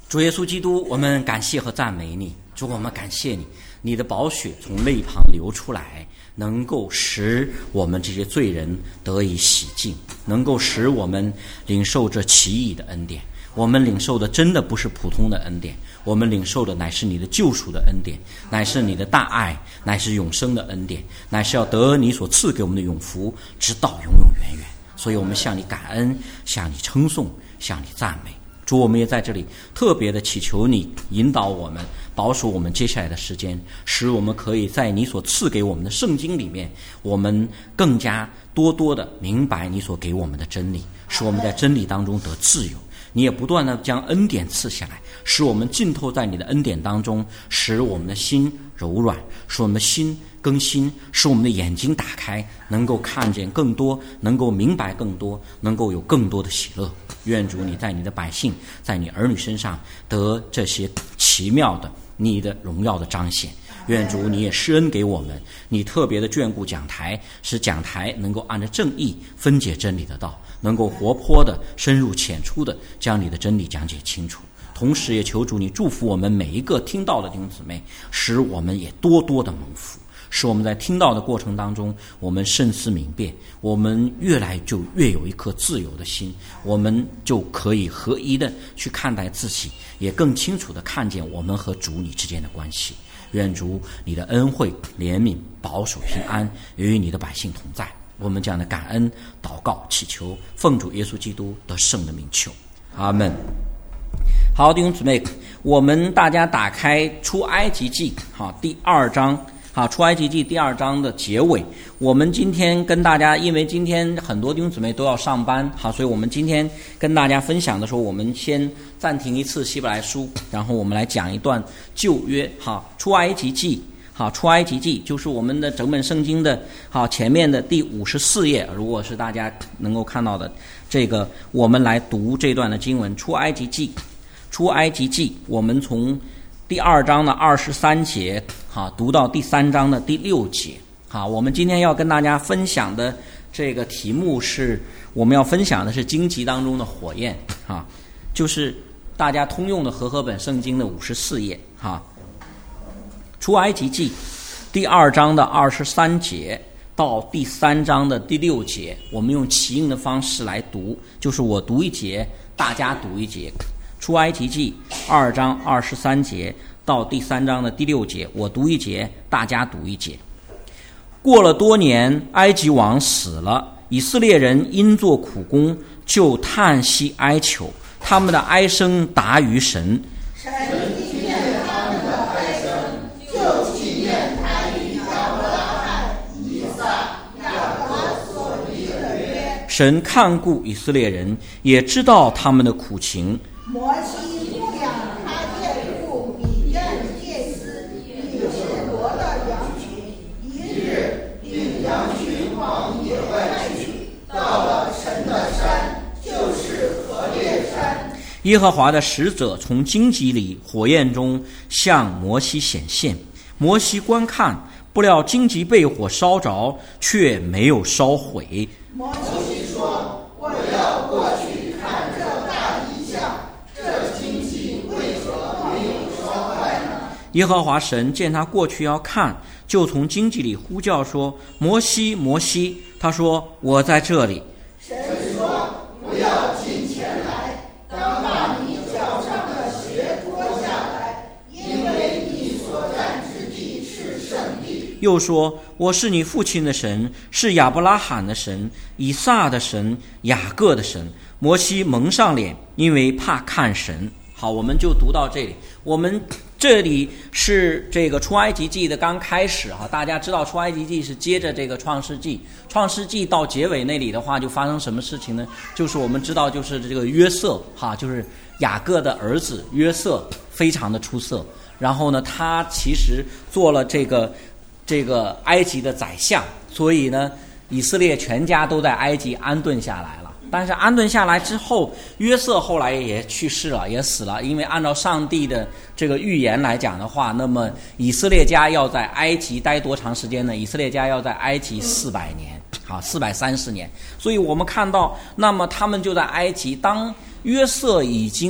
主耶稣基督，我们感谢和赞美你。主，我们感谢你，你的宝血从肋旁流出来，能够使我们这些罪人得以洗净，能够使我们领受这奇异的恩典。我们领受的真的不是普通的恩典，我们领受的乃是你的救赎的恩典，乃是你的大爱，乃是永生的恩典，乃是要得你所赐给我们的永福，直到永永远远。所以我们向你感恩，向你称颂，向你赞美。主，我们也在这里特别的祈求你引导我们，保守我们接下来的时间，使我们可以在你所赐给我们的圣经里面，我们更加多多的明白你所给我们的真理，使我们在真理当中得自由。你也不断的将恩典赐下来，使我们浸透在你的恩典当中，使我们的心柔软，使我们的心更新，使我们的眼睛打开，能够看见更多，能够明白更多，能够有更多的喜乐。愿主你在你的百姓，在你儿女身上得这些奇妙的你的荣耀的彰显。愿主你也施恩给我们，你特别的眷顾讲台，使讲台能够按照正义分解真理的道，能够活泼的深入浅出的将你的真理讲解清楚。同时也求主你祝福我们每一个听到的弟兄姊妹，使我们也多多的蒙福，使我们在听到的过程当中，我们慎思明辨，我们越来就越有一颗自由的心，我们就可以合一的去看待自己，也更清楚的看见我们和主你之间的关系。愿主你的恩惠、怜悯、保守、平安与你的百姓同在。我们这样的感恩祷告祈求，奉主耶稣基督得胜的名求，阿们。好，弟兄姊妹，我们大家打开出埃及记第2章，出埃及记第2章的结尾。我们今天跟大家，因为今天很多弟兄姊妹都要上班，所以我们今天跟大家分享的时候，我们先暂停一次希伯来书，然后我们来讲一段旧约出埃及记。出埃及记就是我们的整本圣经的前面的第54页，如果是大家能够看到的这个，我们来读这段的经文。出埃及记，我们从第2章的23节读到第3章的第6节。我们今天要跟大家分享的这个题目是，我们要分享的是荆棘当中的火焰就是大家通用的和合本圣经的54页出埃及记第2章的23节到第3章的第6节，我们用齐音的方式来读，就是我读一节，大家读一节。出埃及记2章23节到第3章的第6节，我读一节，大家读一节。过了多年，埃及王死了，以色列人因做苦工，就叹息哀求，他们的哀声达于神。神纪念他们的哀声，就纪念他与亚伯拉罕、以撒、雅各所立的约。神看顾以色列人，也知道他们的苦情。摩西牧养他岳父米甸祭司以示罗的羊群，一日领羊群往野外去，到了神的山，就是何烈山。耶和华的使者从荆棘里火焰中向摩西显现，摩西观看，不料荆棘被火烧着，却没有烧毁。摩西说：我要过去看这大异象，这荆棘为何没有烧坏呢？耶和华神见他过去要看，就从荆棘里呼叫说：摩西，摩西。他说：我在这里。神说：不要近前来，当把你脚上的鞋脱下来，因为你所站之地是圣地。又说：我是你父亲的神，是亚伯拉罕的神，以撒的神，雅各的神。摩西蒙上脸，因为怕看神。好，我们就读到这里。我们这里是这个出埃及记的刚开始大家知道出埃及记是接着这个创世纪，创世纪到结尾那里的话，就发生什么事情呢？就是我们知道，就是这个约瑟就是雅各的儿子约瑟非常的出色，然后呢，他其实做了这个埃及的宰相，所以呢，以色列全家都在埃及安顿下来了。但是安顿下来之后，约瑟后来也去世了，也死了。因为按照上帝的这个预言来讲的话，那么以色列家要在埃及待多长时间呢？以色列家要在埃及400年，430年。所以我们看到，那么他们就在埃及，当约瑟已经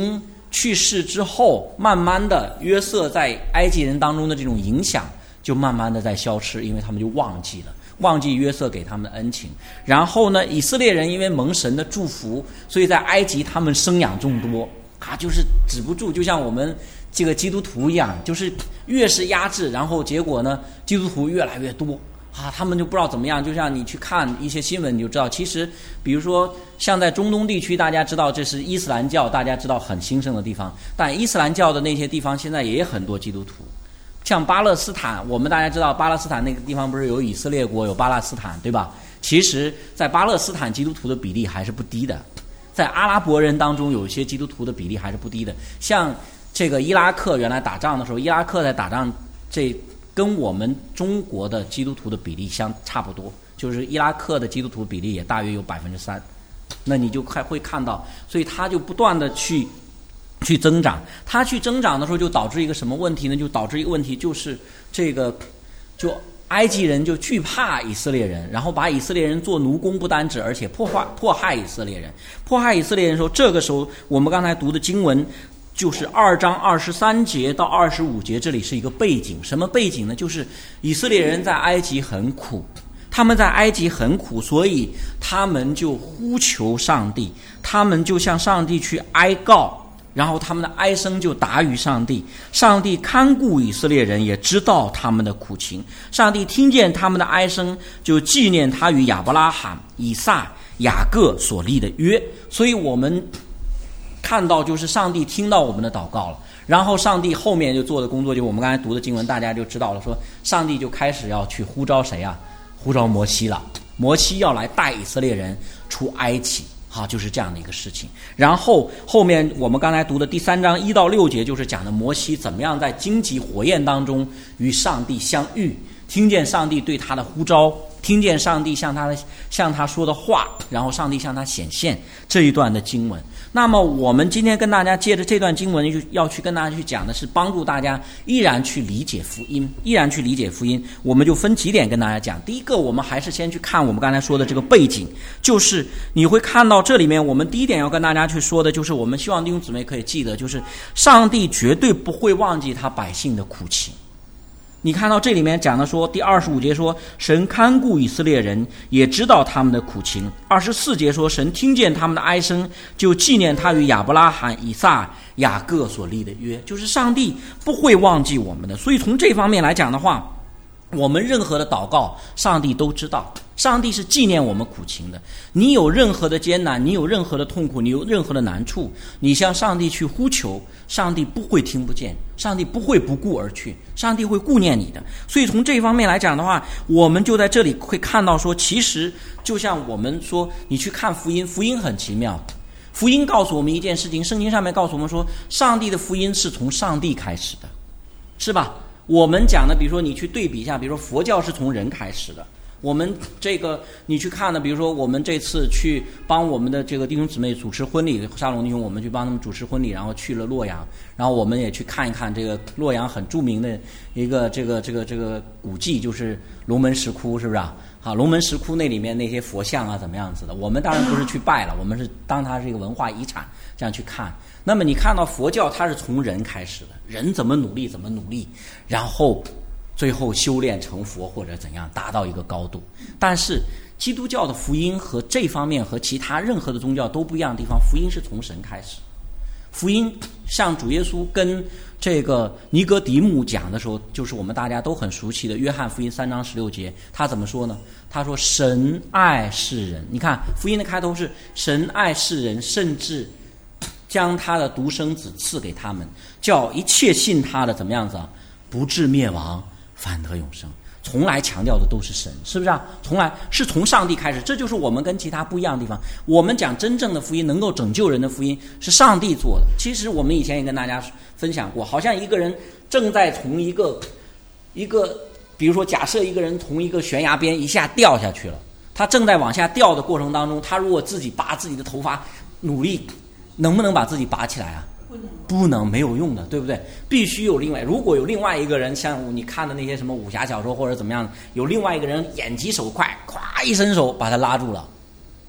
去世之后，慢慢的约瑟在埃及人当中的这种影响就慢慢的在消失，因为他们就忘记约瑟给他们的恩情。然后呢，以色列人因为蒙神的祝福，所以在埃及他们生养众多就是止不住，就像我们这个基督徒一样，就是越是压制，然后结果呢，基督徒越来越多他们就不知道怎么样。就像你去看一些新闻，你就知道，其实比如说像在中东地区，大家知道这是伊斯兰教，大家知道很兴盛的地方，但伊斯兰教的那些地方现在也有很多基督徒。像巴勒斯坦，我们大家知道巴勒斯坦那个地方不是有以色列国，有巴勒斯坦，对吧？其实在巴勒斯坦基督徒的比例还是不低的，在阿拉伯人当中有一些基督徒的比例还是不低的。像这个伊拉克原来打仗的时候，伊拉克在打仗，这跟我们中国的基督徒的比例差不多，就是伊拉克的基督徒比例也大约有3%。那你就会看到，所以他就不断的去增长。他去增长的时候，就导致一个什么问题呢？就导致一个问题，就是就埃及人就惧怕以色列人，然后把以色列人做奴工不单止，而且迫害以色列人。迫害以色列人的时候，这个时候我们刚才读的经文就是2章23节到25节，这里是一个背景。什么背景呢？就是以色列人在埃及很苦，他们在埃及很苦，所以他们就呼求上帝，他们就向上帝去哀告，然后他们的哀声就达于上帝。上帝看顾以色列人，也知道他们的苦情。上帝听见他们的哀声，就纪念他与亚伯拉罕、以撒、雅各所立的约。所以我们看到，就是上帝听到我们的祷告了，然后上帝后面就做的工作，就我们刚才读的经文大家就知道了，说上帝就开始要去呼召谁呼召摩西了。摩西要来带以色列人出埃及，就是这样的一个事情。然后后面我们刚才读的第3章1到6节，就是讲的摩西怎么样在荆棘火焰当中与上帝相遇，听见上帝对他的呼召，听见上帝向他说的话，然后上帝向他显现，这一段的经文。那么我们今天跟大家借着这段经文，就要去跟大家去讲的是帮助大家依然去理解福音。我们就分几点跟大家讲。第一个，我们还是先去看我们刚才说的这个背景，就是你会看到这里面，我们第一点要跟大家去说的，就是我们希望弟兄姊妹可以记得，就是上帝绝对不会忘记他百姓的苦情。你看到这里面讲的说，第25节说，神看顾以色列人，也知道他们的苦情。24节说，神听见他们的哀声，就纪念他与亚伯拉罕、以撒、雅各所立的约。就是上帝不会忘记我们的。所以从这方面来讲的话，我们任何的祷告，上帝都知道，上帝是纪念我们苦情的。你有任何的艰难，你有任何的痛苦，你有任何的难处，你向上帝去呼求，上帝不会听不见，上帝不会不顾而去，上帝会顾念你的。所以从这方面来讲的话，我们就在这里会看到说，其实就像我们说，你去看福音，福音很奇妙。福音告诉我们一件事情，圣经上面告诉我们说，上帝的福音是从上帝开始的，是吧？我们讲的，比如说你去对比一下，比如说佛教是从人开始的，我们这个你去看呢，比如说我们这次去帮我们的这个弟兄姊妹主持婚礼，沙龙弟兄我们去帮他们主持婚礼，然后去了洛阳，然后我们也去看一看这个洛阳很著名的一个这个古迹，就是龙门石窟，是不是啊？好，龙门石窟那里面那些佛像怎么样子的，我们当然不是去拜了，我们是当它是一个文化遗产这样去看。那么你看到佛教它是从人开始的，人怎么努力，然后最后修炼成佛或者怎样达到一个高度。但是基督教的福音和这方面和其他任何的宗教都不一样的地方，福音是从神开始。福音像主耶稣跟这个尼哥底母讲的时候，就是我们大家都很熟悉的约翰福音3章16节，他怎么说呢？他说神爱世人。你看福音的开头是神爱世人，甚至将他的独生子赐给他们，叫一切信他的怎么样子不至灭亡，反得永生。从来强调的都是神，是不是从来是从上帝开始。这就是我们跟其他不一样的地方。我们讲真正的福音，能够拯救人的福音是上帝做的。其实我们以前也跟大家分享过，好像一个人正在从一个比如说假设一个人从一个悬崖边一下掉下去了，他正在往下掉的过程当中，他如果自己拔自己的头发，努力能不能把自己拔起来不能，没有用的，对不对？必须有如果有另外一个人，像你看的那些什么武侠小说或者怎么样，有另外一个人眼疾手快，咵一伸手把他拉住了，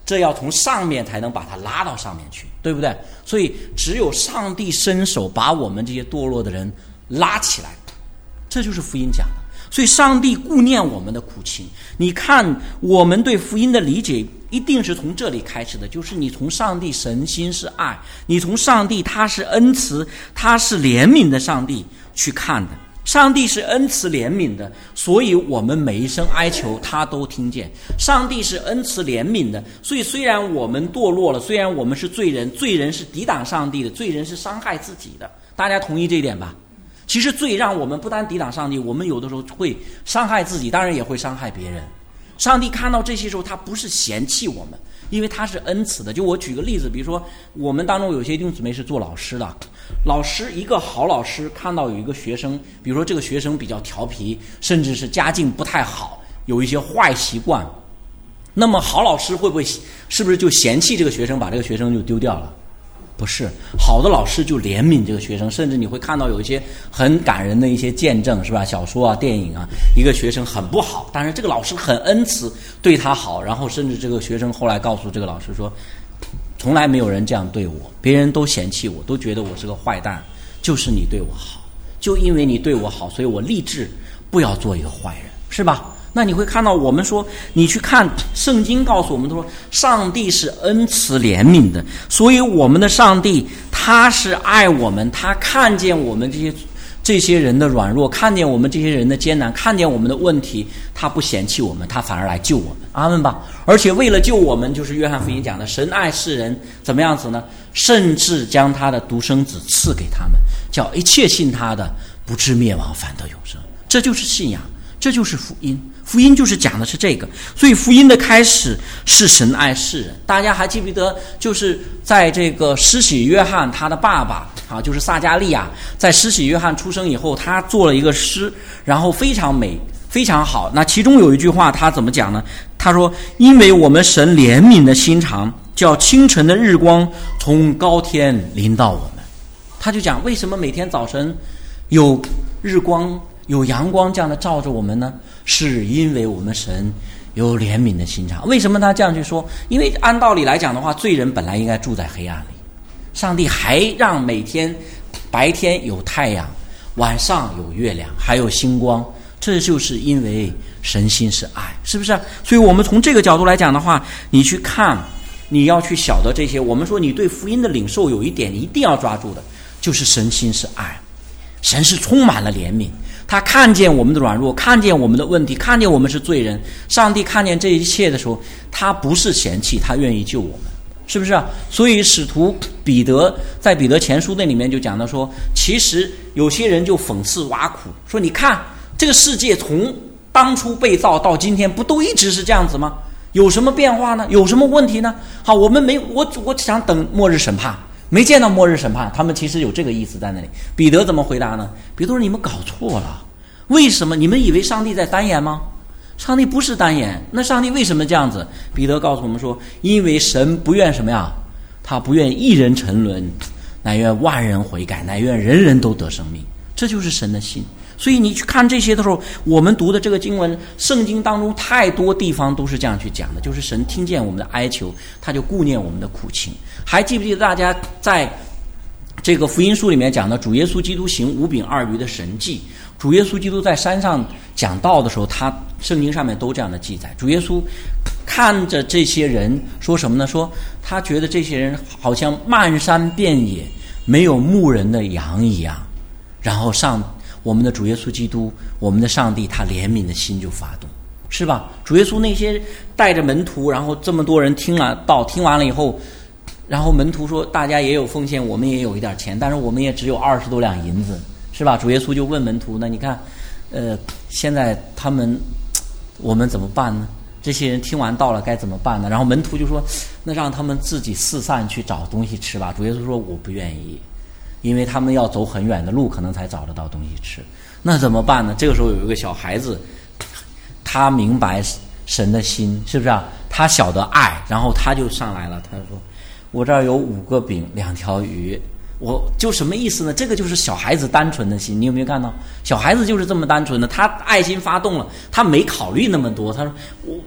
这要从上面才能把它拉到上面去，对不对？所以只有上帝伸手把我们这些堕落的人拉起来，这就是福音讲的。所以上帝顾念我们的苦情。你看我们对福音的理解一定是从这里开始的，就是你从上帝神心是爱，你从上帝他是恩慈，他是怜悯的上帝去看的。上帝是恩慈怜悯的，所以我们每一声哀求他都听见。上帝是恩慈怜悯的，所以虽然我们堕落了，虽然我们是罪人，罪人是抵挡上帝的，罪人是伤害自己的，大家同意这一点吧？其实罪让我们不单抵挡上帝，我们有的时候会伤害自己，当然也会伤害别人。上帝看到这些时候，他不是嫌弃我们，因为他是恩慈的。就我举个例子，比如说我们当中有些弟兄姊妹是做老师的，老师一个好老师看到有一个学生，比如说这个学生比较调皮，甚至是家境不太好，有一些坏习惯，那么好老师会不会是不是就嫌弃这个学生，把这个学生就丢掉了？不是，好的老师就怜悯这个学生，甚至你会看到有一些很感人的一些见证，是吧？小说啊、电影啊，一个学生很不好，但是这个老师很恩慈，对他好，然后甚至这个学生后来告诉这个老师说，从来没有人这样对我，别人都嫌弃我，都觉得我是个坏蛋，就是你对我好，就因为你对我好，所以我立志不要做一个坏人，是吧？那你会看到我们说，你去看圣经告诉我们说，上帝是恩慈怜悯的，所以我们的上帝他是爱我们，他看见我们这些人的软弱，看见我们这些人的艰难，看见我们的问题，他不嫌弃我们，他反而来救我们，阿们吧。而且为了救我们，就是约翰福音讲的，神爱世人怎么样子呢？甚至将他的独生子赐给他们，叫一切信他的不至灭亡，反得永生。这就是信仰，这就是福音。福音就是讲的是这个，所以福音的开始是神爱世人。大家还记不记得，就是在这个施洗约翰他的爸爸啊，就是撒迦利亚，在施洗约翰出生以后，他做了一个诗，然后非常美，非常好。那其中有一句话他怎么讲呢？他说，因为我们神怜悯的心肠，叫清晨的日光从高天临到我们。他就讲，为什么每天早晨有日光有阳光这样的照着我们呢？是因为我们神有怜悯的心肠。为什么他这样去说？因为按道理来讲的话，罪人本来应该住在黑暗里，上帝还让每天白天有太阳，晚上有月亮，还有星光，这就是因为神心是爱，是不是？所以我们从这个角度来讲的话，你去看，你要去晓得这些。我们说你对福音的领受有一点你一定要抓住的，就是神心是爱，神是充满了怜悯，他看见我们的软弱，看见我们的问题，看见我们是罪人。上帝看见这一切的时候，他不是嫌弃，他愿意救我们，是不是啊？所以使徒彼得在彼得前书那里面就讲到说，其实有些人就讽刺挖苦，说你看这个世界从当初被造到今天，不都一直是这样子吗？有什么变化呢？有什么问题呢？好，我们没我想等末日审判，没见到末日审判，他们其实有这个意思在那里。彼得怎么回答呢？彼得说，你们搞错了，为什么？你们以为上帝在单言吗？上帝不是单言，那上帝为什么这样子？彼得告诉我们说，因为神不愿什么呀？他不愿一人沉沦，乃愿万人悔改，乃愿人人都得生命。这就是神的心。所以你去看这些的时候，我们读的这个经文，圣经当中太多地方都是这样去讲的，就是神听见我们的哀求，他就顾念我们的苦情。还记不记得大家在这个福音书里面讲的主耶稣基督行5饼2鱼的神迹？主耶稣基督在山上讲道的时候，他圣经上面都这样的记载。主耶稣看着这些人说什么呢？说他觉得这些人好像漫山遍野没有牧人的羊一样，然后我们的主耶稣基督，我们的上帝，他怜悯的心就发动，是吧？主耶稣那些带着门徒，然后这么多人听了道，听完了以后，然后门徒说大家也有奉献，我们也有一点钱，但是我们也只有20多两银子，是吧？主耶稣就问门徒呢，你看现在我们怎么办呢？这些人听完道了该怎么办呢？然后门徒就说，那让他们自己四散去找东西吃吧。主耶稣说，我不愿意，因为他们要走很远的路，可能才找得到东西吃。那怎么办呢？这个时候有一个小孩子，他明白神的心，是不是啊？他晓得爱，然后他就上来了，他说，我这儿有5个饼2条鱼。我就什么意思呢？这个就是小孩子单纯的心，你有没有看到？小孩子就是这么单纯的，他爱心发动了，他没考虑那么多。他说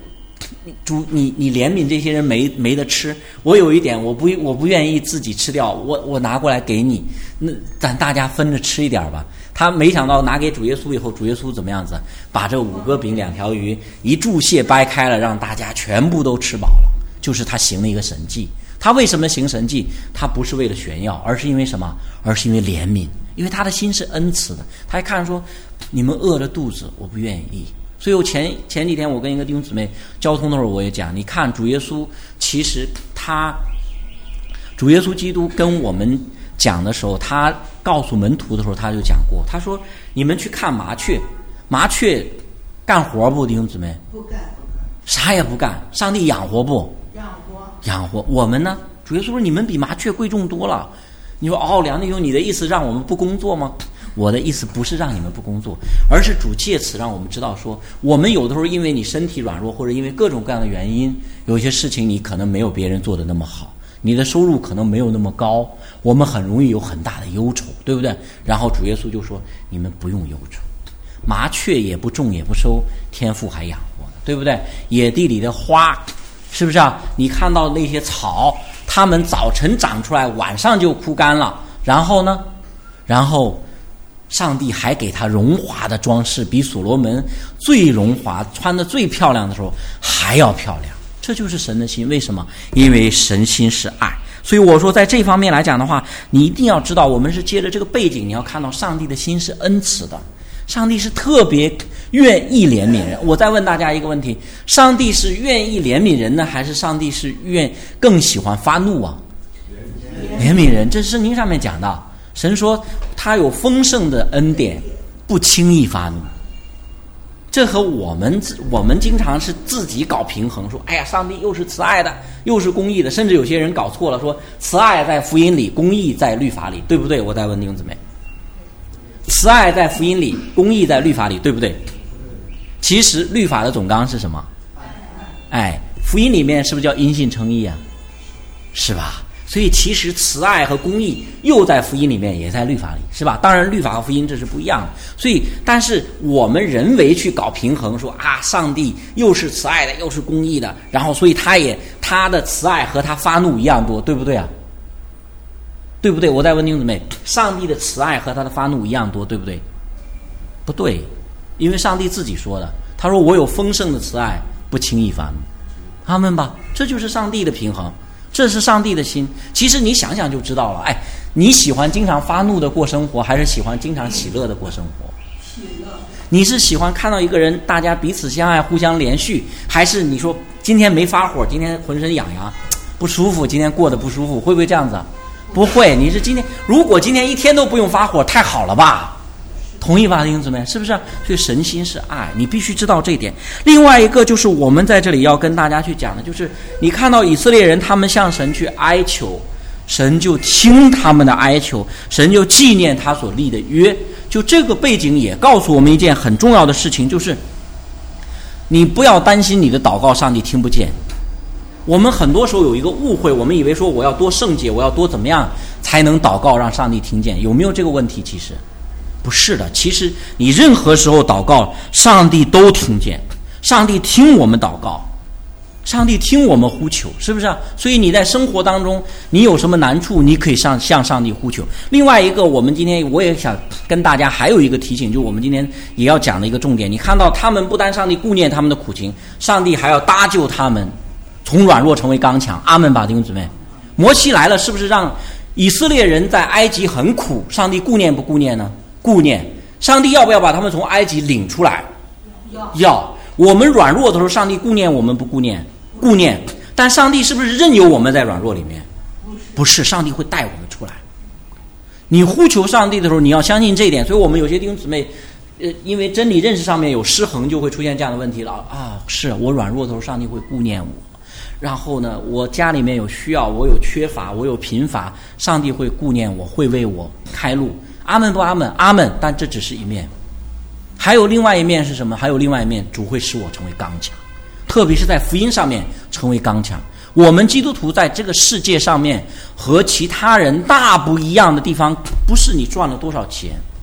主你怜悯这些人没得吃，我有一点我不愿意自己吃掉，我拿过来给你，那咱大家分着吃一点吧。他没想到拿给主耶稣以后，主耶稣怎么样子？把这5个饼2条鱼一注蟹掰开了，让大家全部都吃饱了。就是他行了一个神迹。他为什么行神迹？他不是为了炫耀，而是因为什么？而是因为怜悯，因为他的心是恩慈的。他一看说，你们饿着肚子，我不愿意。所以我前几天我跟一个弟兄姊妹交通的时候，我也讲，你看主耶稣，其实主耶稣基督跟我们讲的时候，他告诉门徒的时候，他就讲过，他说你们去看麻雀干活不？弟兄姊妹不干， 啥也不干。上帝养活不？养活。我们呢？主耶稣说你们比麻雀贵重多了。你说梁弟兄，你的意思让我们不工作吗？我的意思不是让你们不工作，而是主借此让我们知道说，我们有的时候因为你身体软弱，或者因为各种各样的原因，有些事情你可能没有别人做的那么好，你的收入可能没有那么高，我们很容易有很大的忧愁，对不对？然后主耶稣就说你们不用忧愁，麻雀也不种也不收，天父还养活，对不对？野地里的花，是不是啊？你看到那些草，它们早晨长出来，晚上就枯干了，然后呢？然后上帝还给他荣华的装饰，比所罗门最荣华穿的最漂亮的时候还要漂亮。这就是神的心。为什么？因为神心是爱。所以我说在这方面来讲的话，你一定要知道，我们是接着这个背景，你要看到上帝的心是恩慈的，上帝是特别愿意怜悯人。我再问大家一个问题，上帝是愿意怜悯人呢，还是上帝是更喜欢发怒啊？怜悯人，这是圣经上面讲的。神说他有丰盛的恩典，不轻易发怒。这和我们经常是自己搞平衡，说哎呀，上帝又是慈爱的，又是公义的，甚至有些人搞错了，说慈爱在福音里，公义在律法里，对不对？我再问弟兄姊妹，慈爱在福音里，公义在律法里，对不对？其实律法的总纲是什么？哎，福音里面是不是叫因信称义啊？是吧？所以其实慈爱和公义又在福音里面，也在律法里，是吧？当然律法和福音这是不一样的。所以但是我们人为去搞平衡，说啊，上帝又是慈爱的又是公义的，然后所以他的慈爱和他发怒一样多，对不对啊？对不对？我再问弟兄姊妹，上帝的慈爱和他的发怒一样多，对不对？不对，因为上帝自己说的，他说我有丰盛的慈爱，不轻易发怒。阿们吧。这就是上帝的平衡，这是上帝的心。其实你想想就知道了。哎，你喜欢经常发怒的过生活，还是喜欢经常喜乐的过生活？喜乐。你是喜欢看到一个人大家彼此相爱互相连续，还是你说今天没发火，今天浑身痒痒不舒服，今天过得不舒服，会不会这样子？不会。你是如果今天一天都不用发火，太好了吧？同意吧，弟兄姊妹？是不是？所以神心是爱，你必须知道这一点。另外一个就是我们在这里要跟大家去讲的，就是你看到以色列人他们向神去哀求，神就听他们的哀求，神就纪念他所立的约。就这个背景也告诉我们一件很重要的事情，就是你不要担心你的祷告上帝听不见。我们很多时候有一个误会，我们以为说我要多圣洁，我要多怎么样才能祷告让上帝听见，有没有这个问题？其实不是的，其实你任何时候祷告，上帝都听见，上帝听我们祷告，上帝听我们呼求，是不是啊？所以你在生活当中你有什么难处，你可以向上帝呼求。另外一个，我们今天我也想跟大家还有一个提醒，就我们今天也要讲的一个重点，你看到他们不单上帝顾念他们的苦情，上帝还要搭救他们从软弱成为刚强。阿们吧，弟兄姊妹。摩西来了，是不是让以色列人在埃及很苦？上帝顾念不顾念呢？顾念。上帝要不要把他们从埃及领出来？要。我们软弱的时候，上帝顾念我们不顾念？顾念。但上帝是不是任由我们在软弱里面？不是，上帝会带我们出来。你呼求上帝的时候，你要相信这一点。所以我们有些弟兄姊妹因为真理认识上面有失衡，就会出现这样的问题了啊！是我软弱的时候，上帝会顾念我。然后呢，我家里面有需要，我有缺乏，我有贫乏，上帝会顾念我，会为我开路。阿们不阿们？阿们。但这只是一面，还有另外一面是什么？还有另外一面，主会使我成为刚强，特别是在福音上面成为刚强。我们基督徒在这个世界上面和其他人大不一样的地方，不是你赚了多少钱，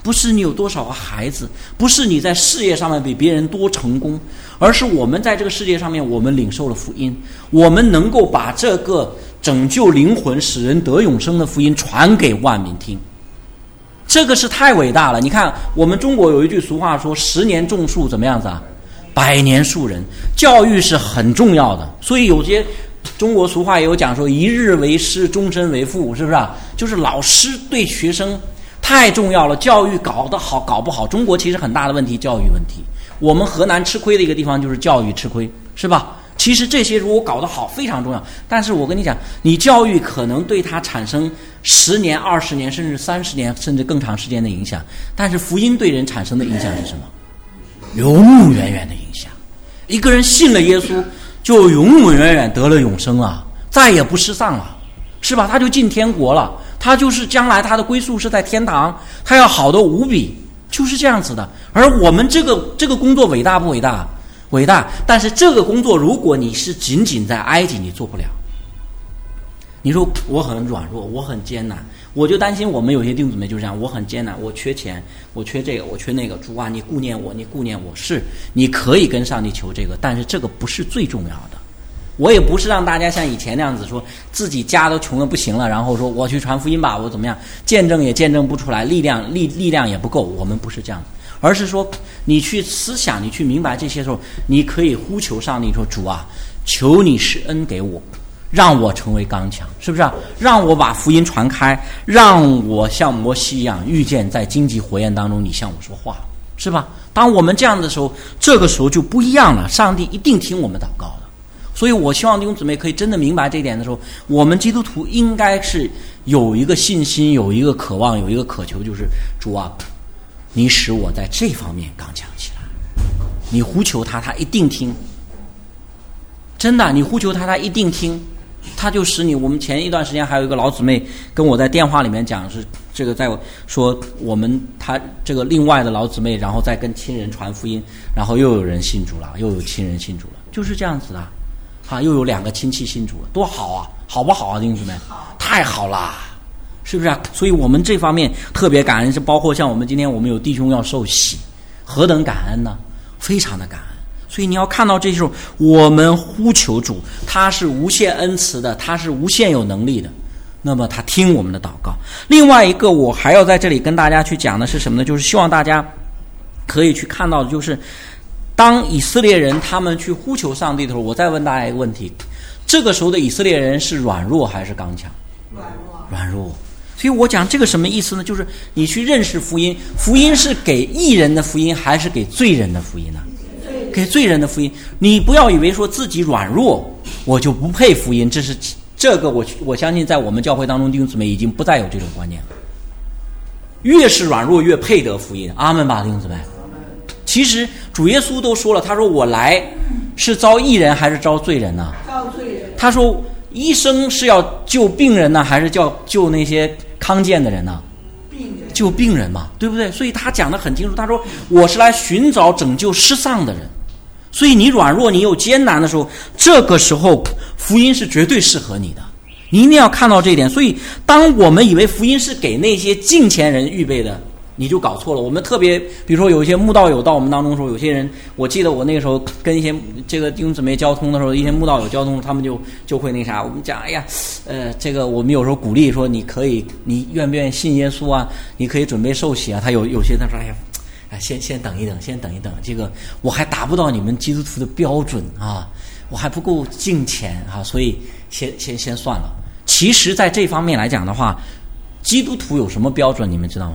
不是你有多少个孩子，不是你在事业上面比别人多成功，而是我们在这个世界上面，我们领受了福音，我们能够把这个拯救灵魂使人得永生的福音传给万民听，这个是太伟大了。你看我们中国有一句俗话说10年种树怎么样子啊，100年树人，教育是很重要的。所以有些中国俗话也有讲说一日为师终身为父，是不是啊？就是老师对学生太重要了，教育搞得好搞不好，中国其实很大的问题，教育问题。我们河南吃亏的一个地方就是教育吃亏，是吧？其实这些如果搞得好非常重要，但是我跟你讲，你教育可能对它产生10年、20年甚至30年甚至更长时间的影响，但是福音对人产生的影响是什么？永远远的影响。一个人信了耶稣，就永远得了永生了，再也不失丧了，是吧？他就进天国了，他就是将来他的归宿是在天堂，他要好的无比，就是这样子的。而我们这个工作伟大不伟大？伟大。但是这个工作如果你是仅仅在埃及，你做不了。你说我很软弱，我很艰难，我就担心我们有些弟兄姊妹就是这样，我很艰难，我缺钱，我缺这个，我缺那个，主啊，你顾念我，你顾念我。是你可以跟上帝求这个，但是这个不是最重要的。我也不是让大家像以前那样子说自己家都穷得不行了，然后说我去传福音吧，我怎么样，见证也见证不出来，力量也不够。我们不是这样，而是说你去思想，你去明白这些时候，你可以呼求上帝说，主啊，求你施恩给我，让我成为刚强，是不是啊？让我把福音传开，让我像摩西一样遇见在荆棘火焰当中你向我说话，是吧？当我们这样的时候，这个时候就不一样了，上帝一定听我们祷告的。所以我希望弟兄姊妹可以真的明白这一点的时候，我们基督徒应该是有一个信心，有一个渴望，有一个渴求，就是主啊，你使我在这方面刚强起来。你呼求他，他一定听。真的，你呼求他，他一定听。他就使你。我们前一段时间还有一个老姊妹跟我在电话里面讲，是这个在说我们他这个另外的老姊妹，然后再跟亲人传福音，然后又有人信主了，又有亲人信主了，就是这样子的。又有2个亲戚信主了，多好啊！好不好啊，弟兄姊妹？太好啦，是不是啊？所以我们这方面特别感恩，是包括像我们今天我们有弟兄要受洗，何等感恩呢？非常的感恩。所以你要看到这时候，我们呼求主，他是无限恩慈的，他是无限有能力的，那么他听我们的祷告。另外一个我还要在这里跟大家去讲的是什么呢？就是希望大家可以去看到的就是当以色列人他们去呼求上帝的时候，我再问大家一个问题，这个时候的以色列人是软弱还是刚强？软弱。所以我讲这个什么意思呢？就是你去认识福音，福音是给义人的福音还是给罪人的福音呢？给罪人的福音。你不要以为说自己软弱我就不配福音，这个我相信在我们教会当中弟兄姊妹已经不再有这种观念了。越是软弱越配得福音，阿们吧，弟兄姊妹。其实主耶稣都说了，他说我来是招义人还是招罪人呢？招罪人。他说医生是要救病人呢，还是救那些康健的人呢？救病人嘛，对不对？所以他讲得很清楚，他说我是来寻找拯救失丧的人。所以你软弱，你有艰难的时候，这个时候福音是绝对适合你的，你一定要看到这一点。所以当我们以为福音是给那些敬虔人预备的，你就搞错了。我们特别比如说有一些慕道友到我们当中的时候，有些人，我记得我那个时候跟一些这个弟兄姊妹交通的时候，一些慕道友交通，他们就会那啥，我们讲哎呀这个我们有时候鼓励说你愿不愿意信耶稣啊，你可以准备受洗啊。他有些他说哎呀先等一等，这个我还达不到你们基督徒的标准啊，我还不够敬虔啊，所以先算了。其实在这方面来讲的话，基督徒有什么标准你们知道吗？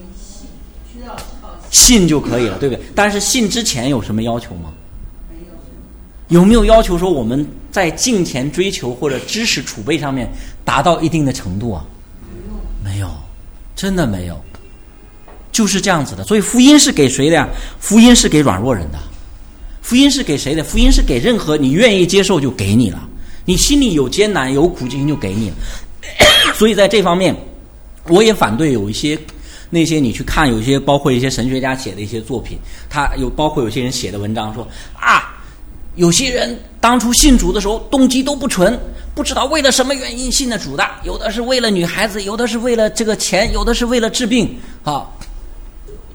信就可以了，对不对？但是信之前有什么要求吗？没有。有没有要求说我们在敬虔追求或者知识储备上面达到一定的程度啊？没有，真的没有，就是这样子的。所以福音是给谁的呀？福音是给软弱人的。福音是给谁的？福音是给任何你愿意接受就给你了，你心里有艰难有苦境就给你了。所以在这方面我也反对有一些那些你去看有一些包括一些神学家写的一些作品，他包括有些人写的文章说有些人当初信主的时候动机都不纯，不知道为了什么原因信的主的，有的是为了女孩子，有的是为了这个钱，有的是为了治病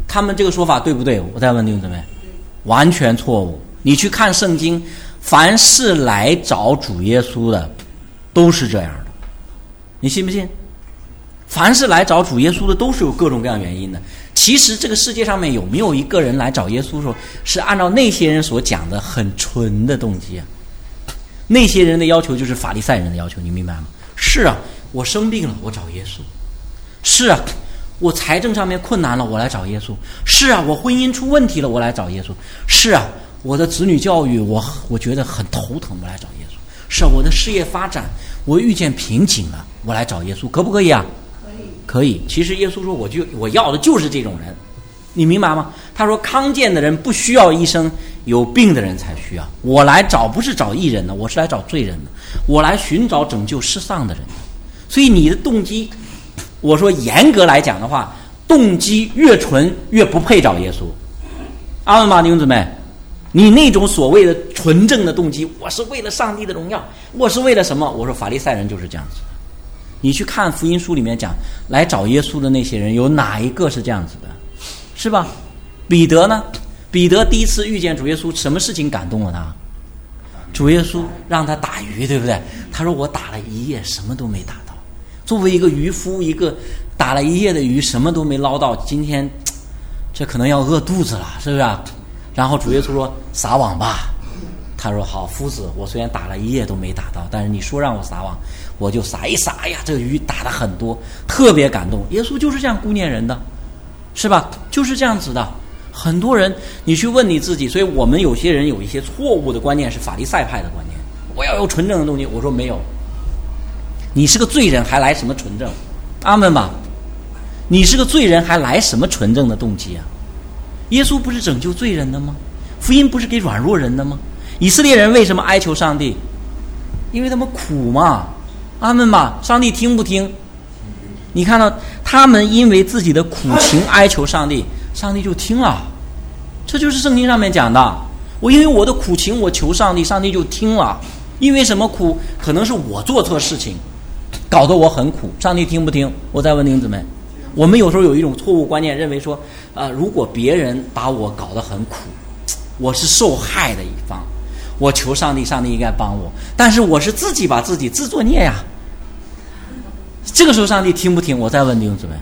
他们这个说法对不对？我再问弟兄姊妹，完全错误。你去看圣经，凡是来找主耶稣的都是这样的，你信不信？凡是来找主耶稣的都是有各种各样原因的。其实这个世界上面有没有一个人来找耶稣的时候是按照那些人所讲的很纯的动机啊？那些人的要求就是法利赛人的要求，你明白吗？是啊，我生病了我找耶稣，是啊，我财政上面困难了我来找耶稣，是啊，我婚姻出问题了我来找耶稣，是啊，我的子女教育我觉得很头疼我来找耶稣，是啊，我的事业发展我遇见瓶颈了我来找耶稣，可不可以啊？可以。其实耶稣说我要的就是这种人，你明白吗？他说康健的人不需要医生，有病的人才需要。我来找不是找义人的，我是来找罪人的，我来寻找拯救失丧的人的。所以你的动机，我说严格来讲的话，动机越纯越不配找耶稣。阿们吗，弟兄姊妹？你那种所谓的纯正的动机，我是为了上帝的荣耀，我是为了什么？我说法利赛人就是这样子。你去看福音书里面讲来找耶稣的那些人，有哪一个是这样子的？是吧？彼得呢？彼得第一次遇见主耶稣，什么事情感动了他？主耶稣让他打鱼，对不对？他说我打了一夜什么都没打到。作为一个渔夫，一个打了一夜的鱼什么都没捞到，今天这可能要饿肚子了，是不是啊？然后主耶稣说撒网吧。他说好，夫子，我虽然打了一夜都没打到，但是你说让我撒网，我就撒一撒。哎呀，这个鱼打得很多，特别感动。耶稣就是这样顾念人的，是吧？就是这样子的。很多人你去问你自己，所以我们有些人有一些错误的观念，是法利赛派的观念，我要有纯正的动机。我说没有，你是个罪人还来什么纯正？阿们吧。你是个罪人还来什么纯正的动机啊？耶稣不是拯救罪人的吗？福音不是给软弱人的吗？以色列人为什么哀求上帝？因为他们苦嘛。阿们吧。上帝听不听？你看到他们因为自己的苦情哀求上帝，上帝就听了。这就是圣经上面讲的，我因为我的苦情我求上帝，上帝就听了。因为什么苦？可能是我做错事情搞得我很苦，上帝听不听？我再问弟兄姊妹，我们有时候有一种错误观念，认为说如果别人把我搞得很苦，我是受害的一方，我求上帝，上帝应该帮我，但是我是自己把自己自作孽呀。这个时候上帝听不听？我再问弟兄姊妹，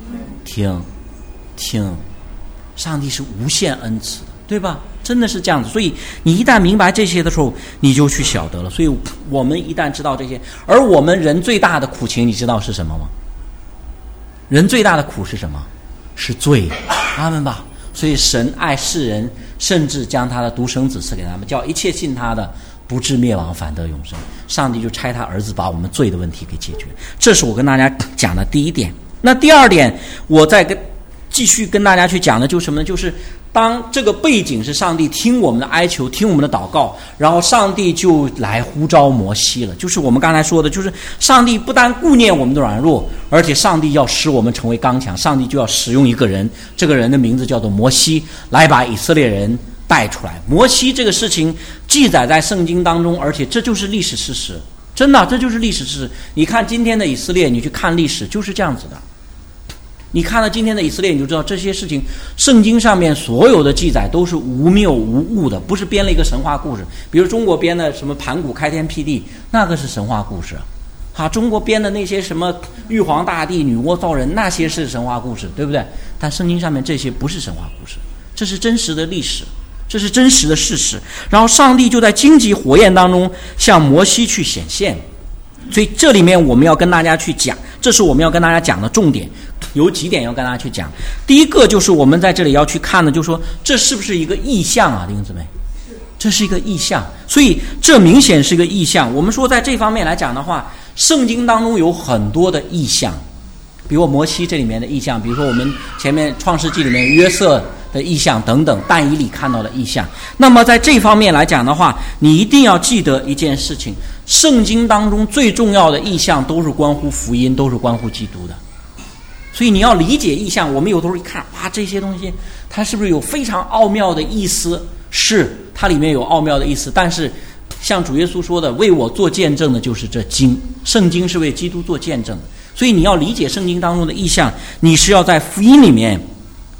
听。上帝是无限恩慈的，对吧？真的是这样子。所以你一旦明白这些的时候，你就去晓得了。所以我们一旦知道这些，而我们人最大的苦情你知道是什么吗？人最大的苦是什么？是罪。阿们吧。所以神爱世人，甚至将他的独生子赐给他们，叫一切信他的不至灭亡，反得永生。上帝就差他儿子把我们罪的问题给解决。这是我跟大家讲的第一点。那第二点，我再继续跟大家去讲的就是什么呢？就是当这个背景是上帝听我们的哀求，听我们的祷告，然后上帝就来呼召摩西了。就是我们刚才说的，就是上帝不但顾念我们的软弱，而且上帝要使我们成为刚强，上帝就要使用一个人，这个人的名字叫做摩西，来把以色列人带出来。摩西这个事情记载在圣经当中，而且这就是历史事实，真的，这就是历史事实。你看今天的以色列，你去看历史就是这样子的。你看到今天的以色列，你就知道这些事情，圣经上面所有的记载都是无谬无误的，不是编了一个神话故事。比如中国编的什么盘古开天辟地，那个是神话故事中国编的那些什么玉皇大帝女娲造人，那些是神话故事，对不对？但圣经上面这些不是神话故事，这是真实的历史，这是真实的事实。然后上帝就在荆棘火焰当中向摩西去显现。所以这里面我们要跟大家去讲，这是我们要跟大家讲的重点，有几点要跟大家去讲。第一个就是我们在这里要去看的，就是说这是不是一个意象啊，弟兄姊妹？这是一个意象，所以这明显是一个意象。我们说在这方面来讲的话，圣经当中有很多的意象，比如摩西这里面的意象，比如说我们前面创世纪里面约瑟的意象等等，但以理看到的意象。那么在这方面来讲的话，你一定要记得一件事情，圣经当中最重要的意象都是关乎福音，都是关乎基督的。所以你要理解意象，我们有时候一看，哇，这些东西它是不是有非常奥妙的意思？是，它里面有奥妙的意思，但是像主耶稣说的，为我做见证的就是这经，圣经是为基督做见证的。所以你要理解圣经当中的意象，你是要在福音里面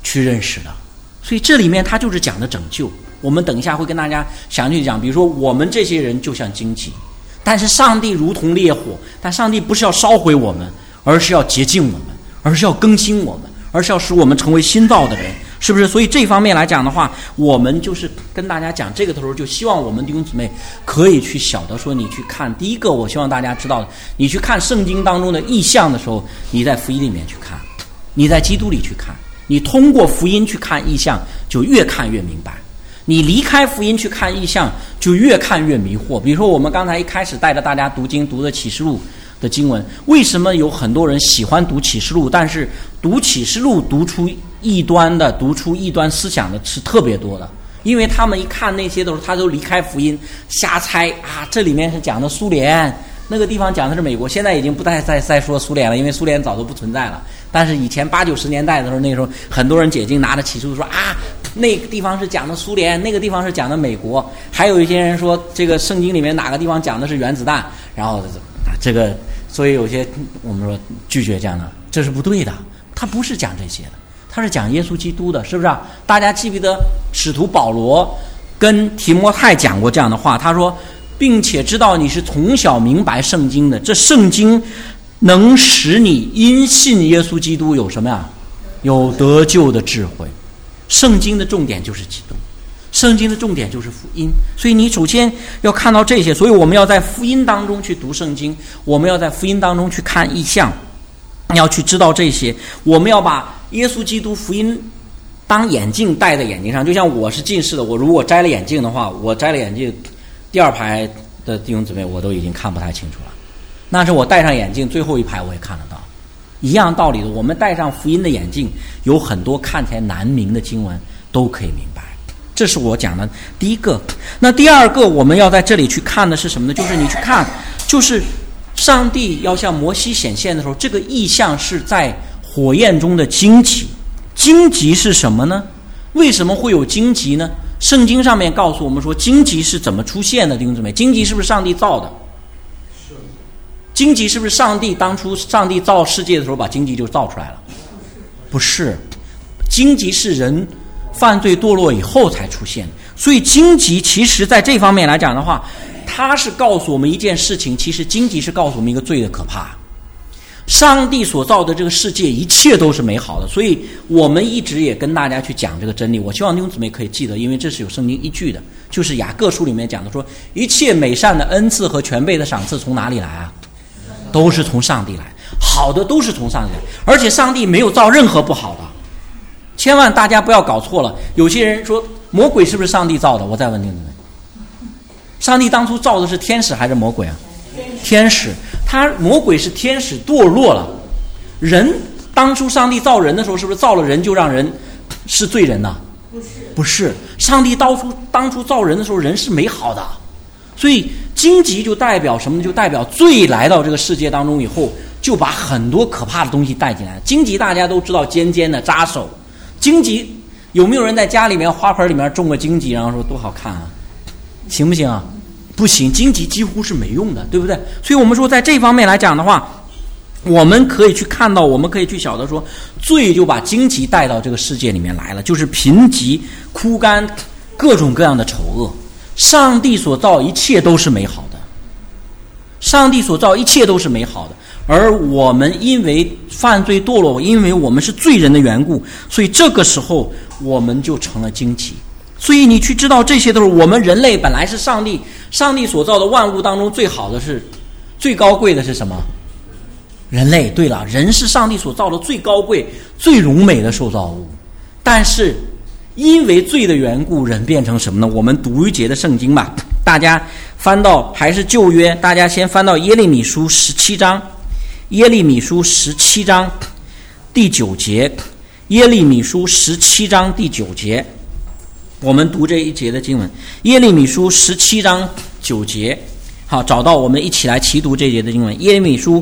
去认识的。所以这里面他就是讲的拯救。我们等一下会跟大家详细讲，比如说我们这些人就像荆棘，但是上帝如同烈火，但上帝不是要烧毁我们，而是要洁净我们，而是要更新我们，而是要使我们成为新造的人，是不是？所以这方面来讲的话，我们就是跟大家讲这个的时候，就希望我们弟兄姊妹可以去晓得说，你去看第一个，我希望大家知道的，你去看圣经当中的意象的时候，你在福音里面去看，你在基督里去看，你通过福音去看意象，就越看越明白。你离开福音去看意象，就越看越迷惑。比如说我们刚才一开始带着大家读经，读的启示录的经文，为什么有很多人喜欢读启示录，但是读启示录读出异端的，读出异端思想的是特别多的？因为他们一看那些的时候，他都离开福音，瞎猜啊，这里面是讲的苏联，那个地方讲的是美国，现在已经不再说苏联了，因为苏联早都不存在了。但是以前80、90年代的时候，那时候很多人解经拿着启示录说啊，那个地方是讲的苏联，那个地方是讲的美国，还有一些人说这个圣经里面哪个地方讲的是原子弹，然后这个，所以有些我们说拒绝这样的，这是不对的，他不是讲这些的，他是讲耶稣基督的，是不是啊？大家记不记得使徒保罗跟提摩太讲过这样的话，他说并且知道你是从小明白圣经的，这圣经能使你因信耶稣基督有什么呀？有得救的智慧。圣经的重点就是基督，圣经的重点就是福音，所以你首先要看到这些，所以我们要在福音当中去读圣经，我们要在福音当中去看异象，要去知道这些，我们要把耶稣基督福音当眼镜戴在眼睛上。就像我是近视的，我如果摘了眼镜的话，我摘了眼镜，第二排的弟兄姊妹我都已经看不太清楚了，那是我戴上眼镜最后一排我也看得到。一样道理的，我们戴上福音的眼镜，有很多看起来难明的经文都可以明白。这是我讲的第一个。那第二个我们要在这里去看的是什么呢？就是你去看，就是上帝要向摩西显现的时候，这个异象是在火焰中的荆棘。荆棘是什么呢？为什么会有荆棘呢？圣经上面告诉我们说，荆棘是怎么出现的？弟兄姊妹，荆棘是不是上帝造的？荆棘是不是当初上帝造世界的时候把荆棘就造出来了？不是，荆棘是人犯罪堕落以后才出现的。所以荆棘其实在这方面来讲的话，它是告诉我们一件事情，其实荆棘是告诉我们一个罪的可怕。上帝所造的这个世界一切都是美好的，所以我们一直也跟大家去讲这个真理。我希望弟兄姊妹可以记得，因为这是有圣经依据的，就是雅各书里面讲的说，一切美善的恩赐和全备的赏赐从哪里来啊？都是从上帝来，好的都是从上帝来，而且上帝没有造任何不好的。千万大家不要搞错了，有些人说魔鬼是不是上帝造的？我再问你们，上帝当初造的是天使还是魔鬼啊？天使。魔鬼是天使堕落了，人当初上帝造人的时候，是不是造了人就让人是罪人呢？不是，上帝当初造人的时候，人是美好的。所以荆棘就代表什么呢？就代表罪来到这个世界当中以后，就把很多可怕的东西带进来。荆棘大家都知道，尖尖的扎手。荆棘有没有人在家里面花盆里面种个荆棘，然后说多好看啊？行不行啊？不行，荆棘几乎是没用的，对不对？所以我们说在这方面来讲的话，我们可以去看到，我们可以去晓得说，罪就把荆棘带到这个世界里面来了，就是贫瘠、枯干，各种各样的丑恶。上帝所造一切都是美好的，上帝所造一切都是美好的，而我们因为犯罪堕落，因为我们是罪人的缘故，所以这个时候我们就成了荆棘。所以你去知道这些都是我们人类本来是上帝所造的万物当中最好的，是最高贵的是什么？人类。对了，人是上帝所造的最高贵最荣美的受造物，但是因为罪的缘故，人变成什么呢？我们读一节的圣经吧，大家翻到还是旧约，大家先翻到耶利米书17章，耶利米书17章第9节，耶利米书17章第9节，我们读这一节的经文，耶利米书17章9节。好，找到我们一起来齐读这节的经文，耶利米书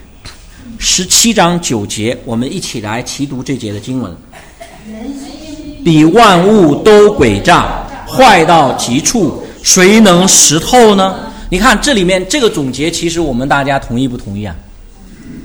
17章9节，我们一起来齐读这节的经文。比万物都诡诈，坏到极处，谁能识透呢？你看这里面这个总结，其实我们大家同意不同意啊？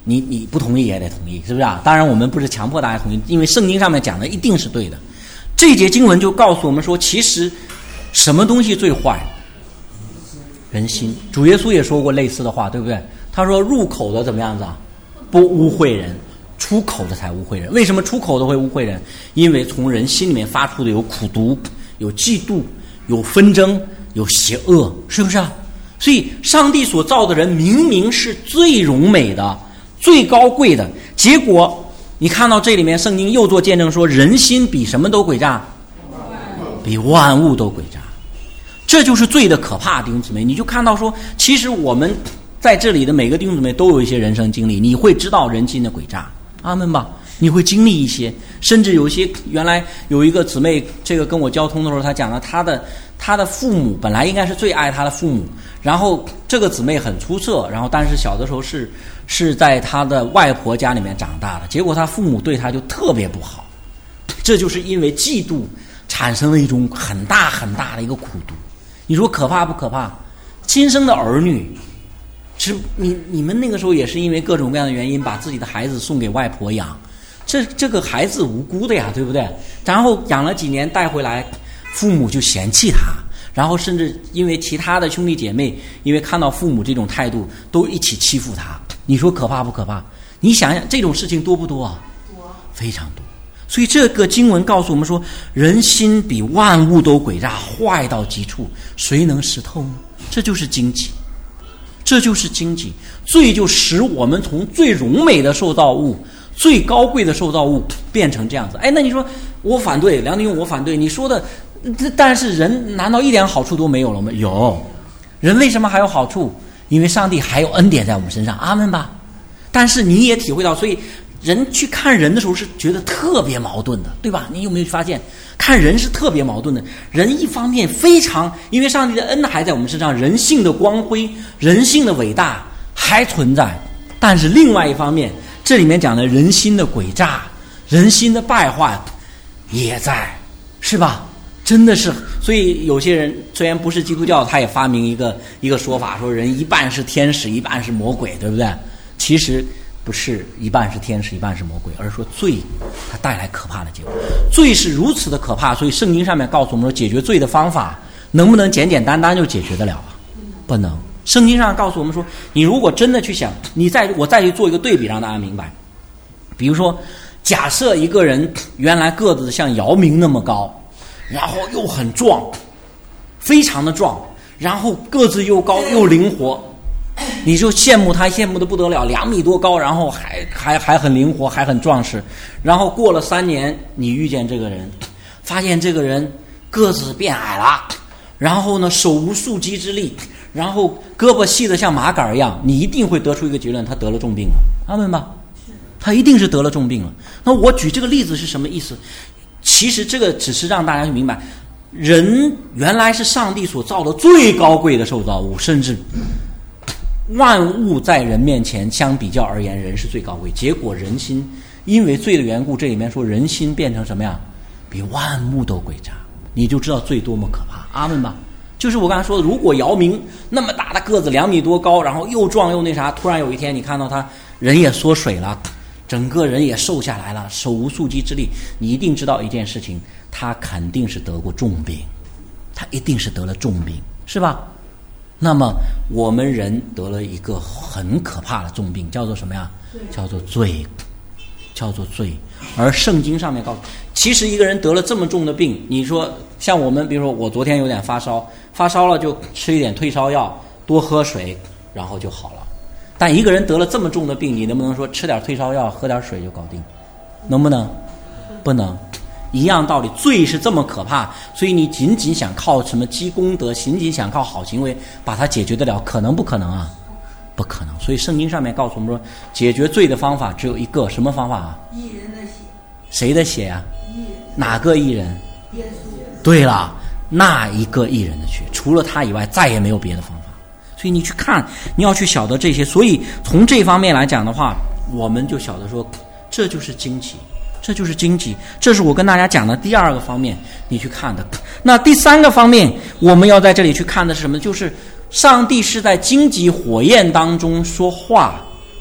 你不同意也得同意，是不是啊？当然我们不是强迫大家同意，因为圣经上面讲的一定是对的。这节经文就告诉我们说，其实什么东西最坏？人心。主耶稣也说过类似的话，对不对？他说入口的怎么样子啊？不污秽人，出口的才污秽人。为什么出口的会污秽人？因为从人心里面发出的有苦毒，有嫉妒，有纷争，有邪恶，是不是啊？所以上帝所造的人明明是最荣美的，最高贵的，结果你看到这里面圣经又做见证说，人心比什么都诡诈？比万物都诡诈。这就是罪的可怕，弟兄姊妹。你就看到说，其实我们在这里的每个弟兄姊妹都有一些人生经历，你会知道人心的诡诈，阿们吧？你会经历一些，甚至有一些，原来有一个姊妹，这个跟我交通的时候，她讲了她的父母本来应该是最爱她的父母，然后这个姊妹很出色，然后但是小的时候是在她的外婆家里面长大的，结果她父母对她就特别不好，这就是因为嫉妒产生了一种很大很大的一个苦毒。你说可怕不可怕？亲生的儿女，是你们那个时候也是因为各种各样的原因把自己的孩子送给外婆养，这个孩子无辜的呀，对不对？然后养了几年带回来，父母就嫌弃他，然后甚至因为其他的兄弟姐妹因为看到父母这种态度都一起欺负他。你说可怕不可怕？你想想这种事情多不多啊？多，非常多。所以这个经文告诉我们说，人心比万物都诡诈，坏到极处，谁能识透呢？这就是荆棘，这就是荆棘。罪就使我们从最荣美的受造物，最高贵的受造物变成这样子。哎，那你说我反对，梁弟兄我反对你说的，但是人难道一点好处都没有了吗？有，人为什么还有好处？因为上帝还有恩典在我们身上，阿们吧。但是你也体会到，所以人去看人的时候是觉得特别矛盾的，对吧？你有没有发现看人是特别矛盾的？人一方面非常，因为上帝的恩还在我们身上，人性的光辉，人性的伟大还存在，但是另外一方面，这里面讲的人心的诡诈，人心的败坏也在，是吧？真的是。所以有些人虽然不是基督教，他也发明一个说法，说人一半是天使，一半是魔鬼，对不对？其实不是一半是天使一半是魔鬼，而是说罪它带来可怕的结果。罪是如此的可怕，所以圣经上面告诉我们说，解决罪的方法能不能简简单单就解决得了啊？不能。圣经上告诉我们说，你如果真的去想，我再去做一个对比让大家明白。比如说假设一个人原来个子像姚明那么高，然后又很壮，非常的壮，然后个子又高又灵活，你就羡慕他，羡慕的不得了，2米多高，然后还很灵活，还很壮实。然后过了3年，你遇见这个人，发现这个人个子变矮了，然后呢手无缚鸡之力，然后胳膊细得像麻杆一样，你一定会得出一个结论，他得了重病了，阿们吧？他一定是得了重病了。那我举这个例子是什么意思？其实这个只是让大家去明白，人原来是上帝所造的最高贵的受造物，甚至万物在人面前相比较而言，人是最高贵。结果人心因为罪的缘故，这里面说人心变成什么呀？比万物都诡诈。你就知道罪多么可怕，阿们吧。就是我刚才说的，如果姚明那么大的个子，2米多高，然后又壮又那啥，突然有一天你看到他人也缩水了，整个人也瘦下来了，手无缚鸡之力，你一定知道一件事情，他肯定是得过重病，他一定是得了重病，是吧？那么我们人得了一个很可怕的重病，叫做什么呀？叫做罪，叫做罪。而圣经上面告诉，其实一个人得了这么重的病，你说像我们，比如说我昨天有点发烧了就吃一点退烧药，多喝水，然后就好了。但一个人得了这么重的病，你能不能说吃点退烧药喝点水就搞定？能不能？不能。一样道理，罪是这么可怕，所以你仅仅想靠什么积功德，仅仅想靠好行为把它解决得了，可能不可能啊？不可能。所以圣经上面告诉我们说，解决罪的方法只有一个，什么方法啊？ 义人的血。谁的血啊？ 义人。 哪个义人？ 耶稣。 对了，那一个义人的血，除了他以外再也没有别的方法。所以你去看，你要去晓得这些。所以从这方面来讲的话，我们就晓得说，这就是荆棘，这就是荆棘。这是我跟大家讲的第2个方面，你去看的。那第3个方面，我们要在这里去看的是什么？就是上帝是在荆棘火焰当中说话，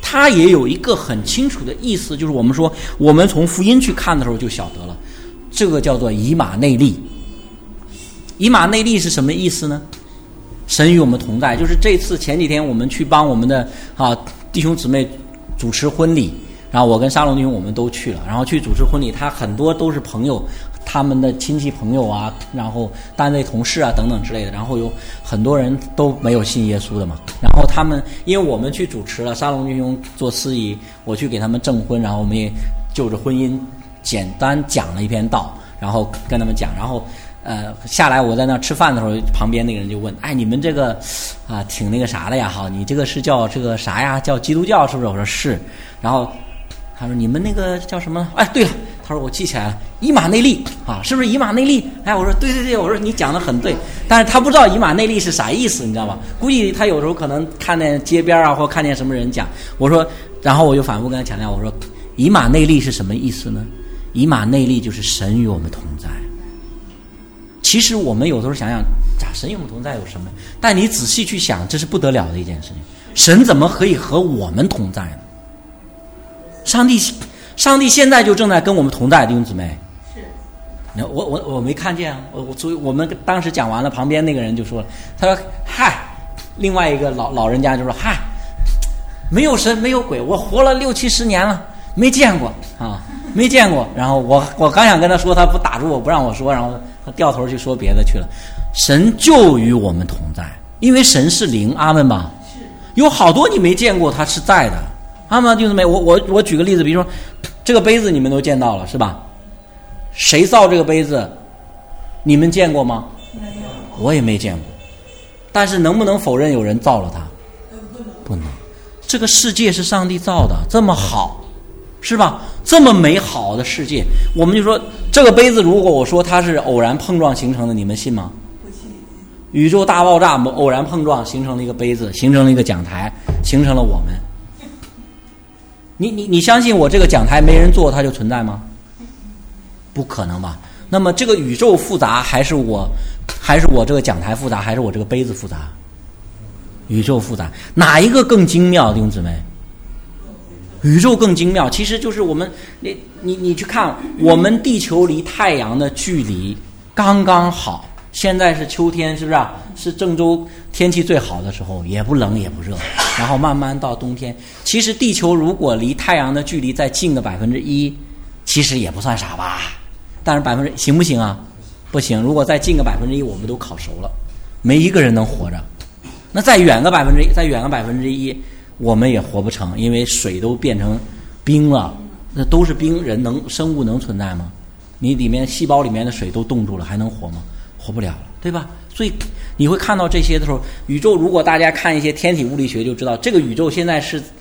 它也有一个很清楚的意思，就是我们说我们从福音去看的时候就晓得了，这个叫做以马内利。以马内利是什么意思呢？神与我们同在，就是这次前几天我们去帮我们的弟兄姊妹主持婚礼，然后我跟沙龙弟兄我们都去了，然后去主持婚礼，他很多都是朋友，他们的亲戚朋友啊，然后单位同事啊等等之类的，然后有很多人都没有信耶稣的嘛，然后他们因为我们去主持了，沙龙弟兄做司仪，我去给他们证婚，然后我们也就着婚姻简单讲了一篇道，然后跟他们讲，然后下来我在那吃饭的时候，旁边那个人就问，哎，你们这个挺那个啥的呀，好，你这个是叫这个啥呀，叫基督教是不是？我说是。然后他说你们那个叫什么？哎，对了，他说我记起来了，以马内利啊，是不是以马内利？哎，我说对对对，我说你讲的很对，但是他不知道以马内利是啥意思，你知道吧？估计他有时候可能看见街边啊，或看见什么人讲，我说，然后我就反复跟他强调，我说以马内利是什么意思呢？以马内利就是神与我们同在。其实我们有时候想想，神与我们同在有什么？但你仔细去想，这是不得了的一件事情。神怎么可以和我们同在呢？上帝现在就正在跟我们同在，弟兄姊妹。是。我没看见啊，所以我们当时讲完了，旁边那个人就说了，他说：“嗨，另外一个老人家就说：嗨，没有神，没有鬼，我活了60-70年了，没见过啊。”没见过，然后我刚想跟他说，他不打住我不让我说，然后他掉头去说别的去了。神就与我们同在，因为神是灵，阿们吧。有好多你没见过，他是在的，阿们弟兄姊妹。我举个例子，比如说这个杯子你们都见到了是吧？谁造这个杯子？你们见过吗？没有，我也没见过。但是能不能否认有人造了它？不能。这个世界是上帝造的，这么好。是吧？这么美好的世界，我们就说这个杯子，如果我说它是偶然碰撞形成的，你们信吗？不信。宇宙大爆炸，偶然碰撞形成了一个杯子，形成了一个讲台，形成了我们。你相信我这个讲台没人坐它就存在吗？不可能吧？那么这个宇宙复杂，还是我这个讲台复杂，还是我这个杯子复杂？宇宙复杂，哪一个更精妙，弟兄姊妹？宇宙更精妙，其实就是我们，你去看，我们地球离太阳的距离刚刚好。现在是秋天，是不是啊？是郑州天气最好的时候，也不冷也不热，然后慢慢到冬天。其实地球如果离太阳的距离再近个1%，其实也不算啥吧。但是行不行啊？不行。如果再近个1%，我们都烤熟了，没一个人能活着。那再远个1%，我们也活不成，因为水都变成冰了，那都是冰，生物能存在吗？你里面细胞里面的水都冻住了，还能活吗？活不了了，对吧？所以你会看到这些的时候，宇宙如果大家看一些天体物理学就知道，这个宇宙现在是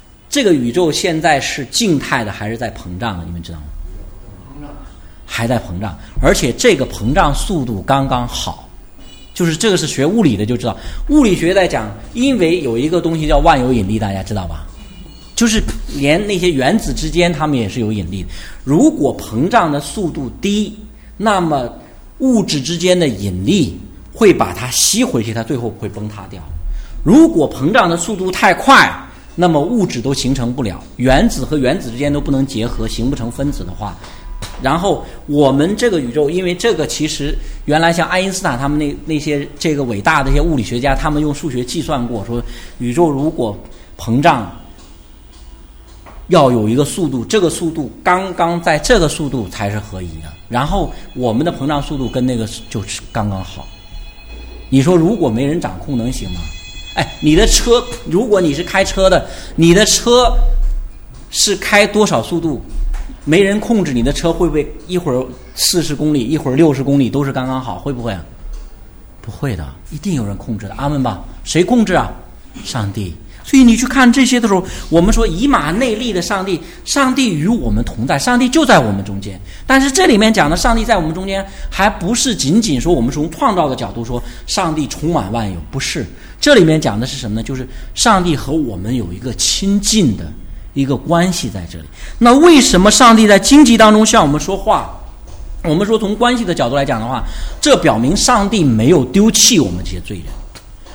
静态的还是在膨胀的？你们知道吗？还在膨胀，而且这个膨胀速度刚刚好。就是这个是学物理的就知道，物理学在讲，因为有一个东西叫万有引力，大家知道吧？就是连那些原子之间，它们也是有引力的。如果膨胀的速度低，那么物质之间的引力会把它吸回去，它最后会崩塌掉。如果膨胀的速度太快，那么物质都形成不了，原子和原子之间都不能结合，形不成分子的话。然后我们这个宇宙，因为这个其实原来像爱因斯坦他们那些这个伟大的一些物理学家，他们用数学计算过，说宇宙如果膨胀要有一个速度，这个速度刚刚在这个速度才是合宜的，然后我们的膨胀速度跟那个就是刚刚好。你说如果没人掌控能行吗？哎，你的车，如果你是开车的，你的车是开多少速度？没人控制你的车，会不会一会儿40公里，一会儿60公里都是刚刚好？会不会啊？不会的，一定有人控制的。阿们吧？谁控制啊？上帝。所以你去看这些的时候，我们说以马内利的上帝，上帝与我们同在，上帝就在我们中间。但是这里面讲的上帝在我们中间，还不是仅仅说我们从创造的角度说上帝充满万有，不是。这里面讲的是什么呢？就是上帝和我们有一个亲近的一个关系在这里。那为什么上帝在荆棘当中向我们说话？我们说从关系的角度来讲的话，这表明上帝没有丢弃我们这些罪人。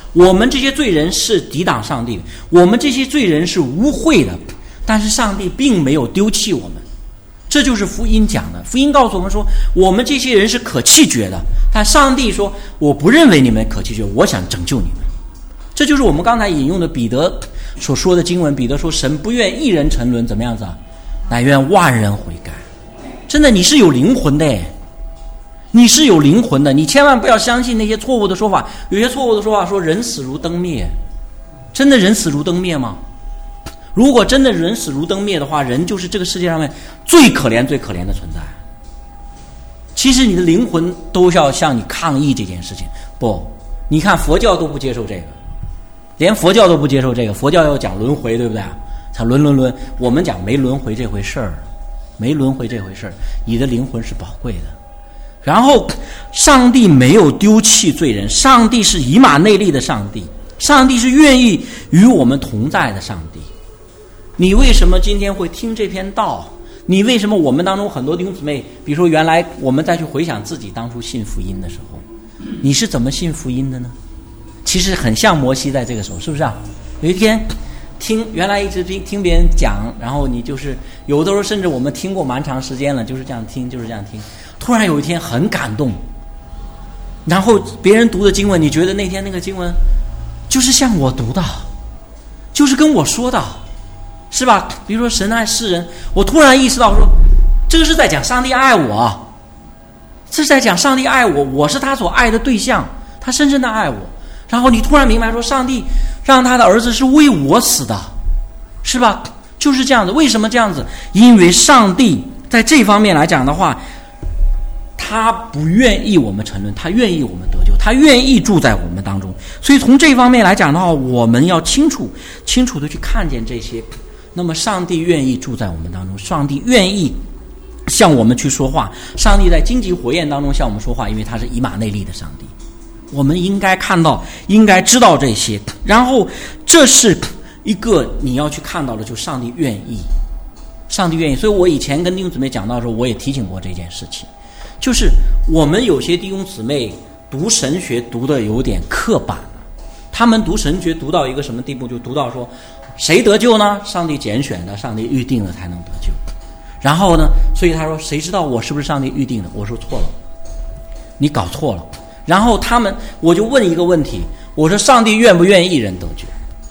我们这些罪人是抵挡上帝的，我们这些罪人是污秽的，但是上帝并没有丢弃我们。这就是福音讲的，福音告诉我们说，我们这些人是可弃绝的，但上帝说，我不认为你们可弃绝，我想拯救你们。这就是我们刚才引用的彼得所说的经文，彼得说，神不愿一人沉沦，怎么样子啊？乃愿万人悔改。真的，你是有灵魂的，你是有灵魂的，你千万不要相信那些错误的说法。有些错误的说法说人死如灯灭，真的人死如灯灭吗？如果真的人死如灯灭的话，人就是这个世界上面最可怜最可怜的存在。其实你的灵魂都要向你抗议这件事情。不，你看佛教都不接受这个，连佛教都不接受这个，佛教要讲轮回，对不对？才轮，我们讲没轮回这回事儿，没轮回这回事儿，你的灵魂是宝贵的。然后上帝没有丢弃罪人，上帝是以马内利的上帝，上帝是愿意与我们同在的上帝。你为什么今天会听这篇道？你为什么我们当中很多弟兄姊妹，比如说原来我们再去回想自己当初信福音的时候，你是怎么信福音的呢？其实很像摩西在这个时候，是不是啊？有一天原来一直听别人讲，然后你就是有的时候甚至我们听过蛮长时间了，就是这样听，突然有一天很感动，然后别人读的经文，你觉得那天那个经文就是像我读的，就是跟我说的，是吧？比如说神爱世人，我突然意识到说，这个是在讲上帝爱我，这是在讲上帝爱我，我是他所爱的对象，他深深的爱我。然后你突然明白说，上帝让他的儿子是为我死的，是吧？就是这样子。为什么这样子？因为上帝在这方面来讲的话，他不愿意我们沉沦，他愿意我们得救，他愿意住在我们当中。所以从这方面来讲的话，我们要清楚的去看见这些。那么上帝愿意住在我们当中，上帝愿意向我们去说话，上帝在荆棘火焰当中向我们说话，因为他是以马内利的上帝。我们应该看到，应该知道这些。然后这是一个你要去看到的，就是上帝愿意，上帝愿意。所以我以前跟弟兄姊妹讲到的时候，我也提醒过这件事情，就是我们有些弟兄姊妹读神学读的有点刻板了，他们读神学读到一个什么地步，就读到说谁得救呢？上帝拣选的，上帝预定的才能得救。然后呢，所以他说谁知道我是不是上帝预定的？我说错了，你搞错了。然后我就问一个问题，我说上帝愿不愿意人得救？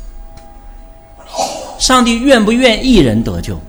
上帝愿不愿意人得救？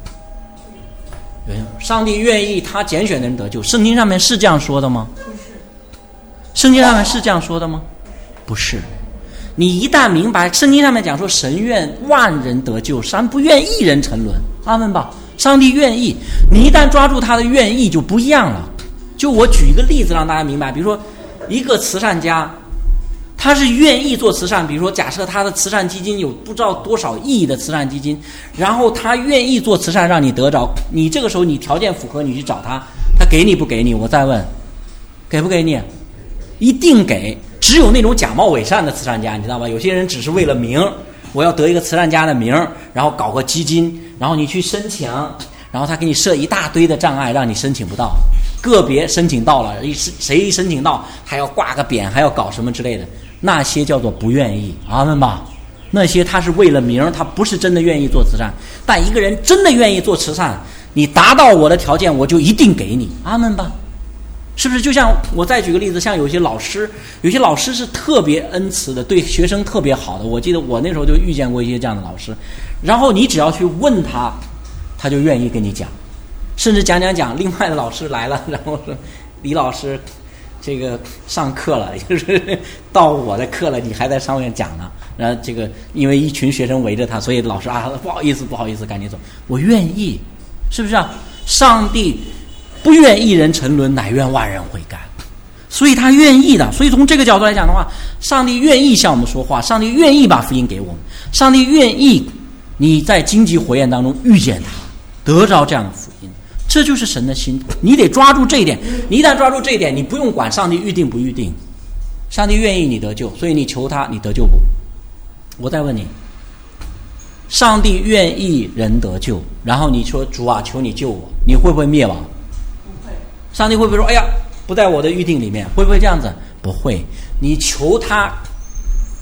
上帝愿意他拣选的人得救。圣经上面是这样说的吗？不是。圣经上面是这样说的吗？不是。你一旦明白圣经上面讲说神愿万人得救，神不愿一人沉沦，阿们吧。上帝愿意，你一旦抓住他的愿意就不一样了。就我举一个例子让大家明白，比如说一个慈善家，他是愿意做慈善，比如说假设他的慈善基金有不知道多少亿的慈善基金，然后他愿意做慈善让你得着，你这个时候你条件符合，你去找他，他给你不给你？我再问，给不给你？一定给。只有那种假冒伪善的慈善家，你知道吧？有些人只是为了名，我要得一个慈善家的名，然后搞个基金，然后你去申请，然后他给你设一大堆的障碍让你申请不到，个别申请到了，谁一申请到还要挂个匾，还要搞什么之类的，那些叫做不愿意，阿们吧。那些他是为了名，他不是真的愿意做慈善。但一个人真的愿意做慈善，你达到我的条件，我就一定给你，阿们吧。是不是？就像我再举个例子，像有些老师是特别恩慈的，对学生特别好的。我记得我那时候就遇见过一些这样的老师，然后你只要去问他，他就愿意跟你讲，甚至讲，另外的老师来了，然后说李老师这个上课了，就是到我的课了，你还在上面讲呢。然后这个因为一群学生围着他，所以老师不好意思，赶紧走。我愿意，是不是啊？上帝不愿一人沉沦，乃愿万人悔改，所以他愿意的。所以从这个角度来讲的话，上帝愿意向我们说话，上帝愿意把福音给我们，上帝愿意你在荆棘火焰当中遇见他，得着这样的福音，这就是神的心。你得抓住这一点，你一旦抓住这一点，你不用管上帝预定不预定，上帝愿意你得救，所以你求他，你得救不？我再问你，上帝愿意人得救，然后你说主啊，求你救我，你会不会灭亡？上帝会不会说哎呀不在我的预定里面？会不会这样子？不会。你求他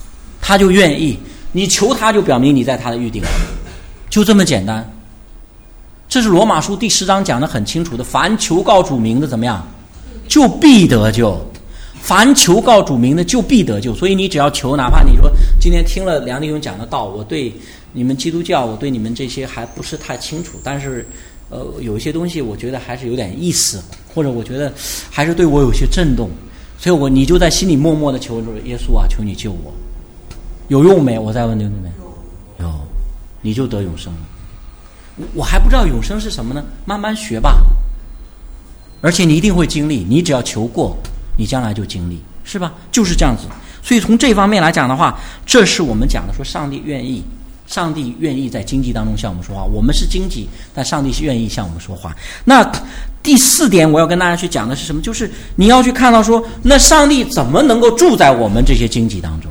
他就愿意。你求他，就表明你在他的预定，就这么简单。这是罗马书第10章讲的很清楚的，凡求告主名的怎么样，就必得救。凡求告主名的就必得救。所以你只要求，哪怕你说今天听了梁弟兄讲的道，我对你们基督教，我对你们这些还不是太清楚，但是有一些东西我觉得还是有点意思，或者我觉得还是对我有些震动，所以你就在心里默默的求耶稣啊，求你救我。有用没？我再问弟兄们，有，你就得永生了。我还不知道永生是什么呢，慢慢学吧。而且你一定会经历，你只要求过，你将来就经历，是吧？就是这样子。所以从这方面来讲的话，这是我们讲的说上帝愿意在荆棘当中向我们说话。我们是荆棘，但上帝是愿意向我们说话。那第4点我要跟大家去讲的是什么？就是你要去看到说，那上帝怎么能够住在我们这些荆棘当中？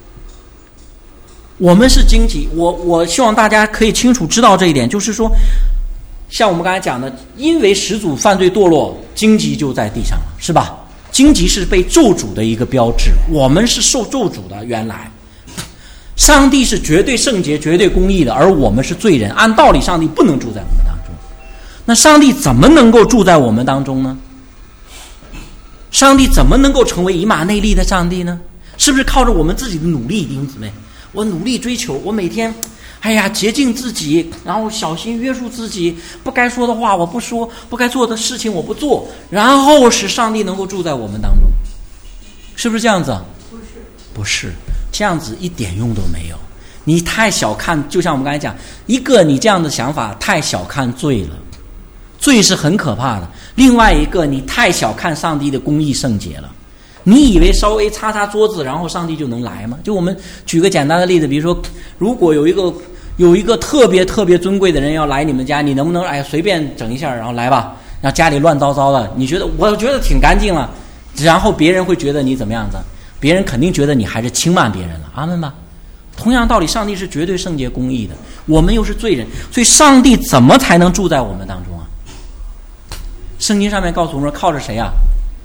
我们是荆棘，我希望大家可以清楚知道这一点，就是说像我们刚才讲的，因为始祖犯罪堕落，荆棘就在地上了，是吧？荆棘是被咒诅的一个标志，我们是受咒诅的。原来上帝是绝对圣洁绝对公义的，而我们是罪人，按道理上帝不能住在我们当中。那上帝怎么能够住在我们当中呢？上帝怎么能够成为以马内利的上帝呢？是不是靠着我们自己的努力？弟兄姊妹，我努力追求，我每天洁净自己，然后小心约束自己，不该说的话我不说，不该做的事情我不做，然后使上帝能够住在我们当中，是不是这样子？不是这样子，一点用都没有。你太小看，就像我们刚才讲，一个你这样的想法太小看罪了，罪是很可怕的。另外一个，你太小看上帝的公义圣洁了。你以为稍微擦擦桌子，然后上帝就能来吗？就我们举个简单的例子，比如说，如果有一个特别特别尊贵的人要来你们家，你能不能随便整一下，然后来吧，让家里乱糟糟的？我觉得挺干净了，然后别人会觉得你怎么样子？别人肯定觉得你还是轻慢别人了。阿们吧。同样道理，上帝是绝对圣洁公义的，我们又是罪人，所以上帝怎么才能住在我们当中啊？圣经上面告诉我们，靠着谁啊？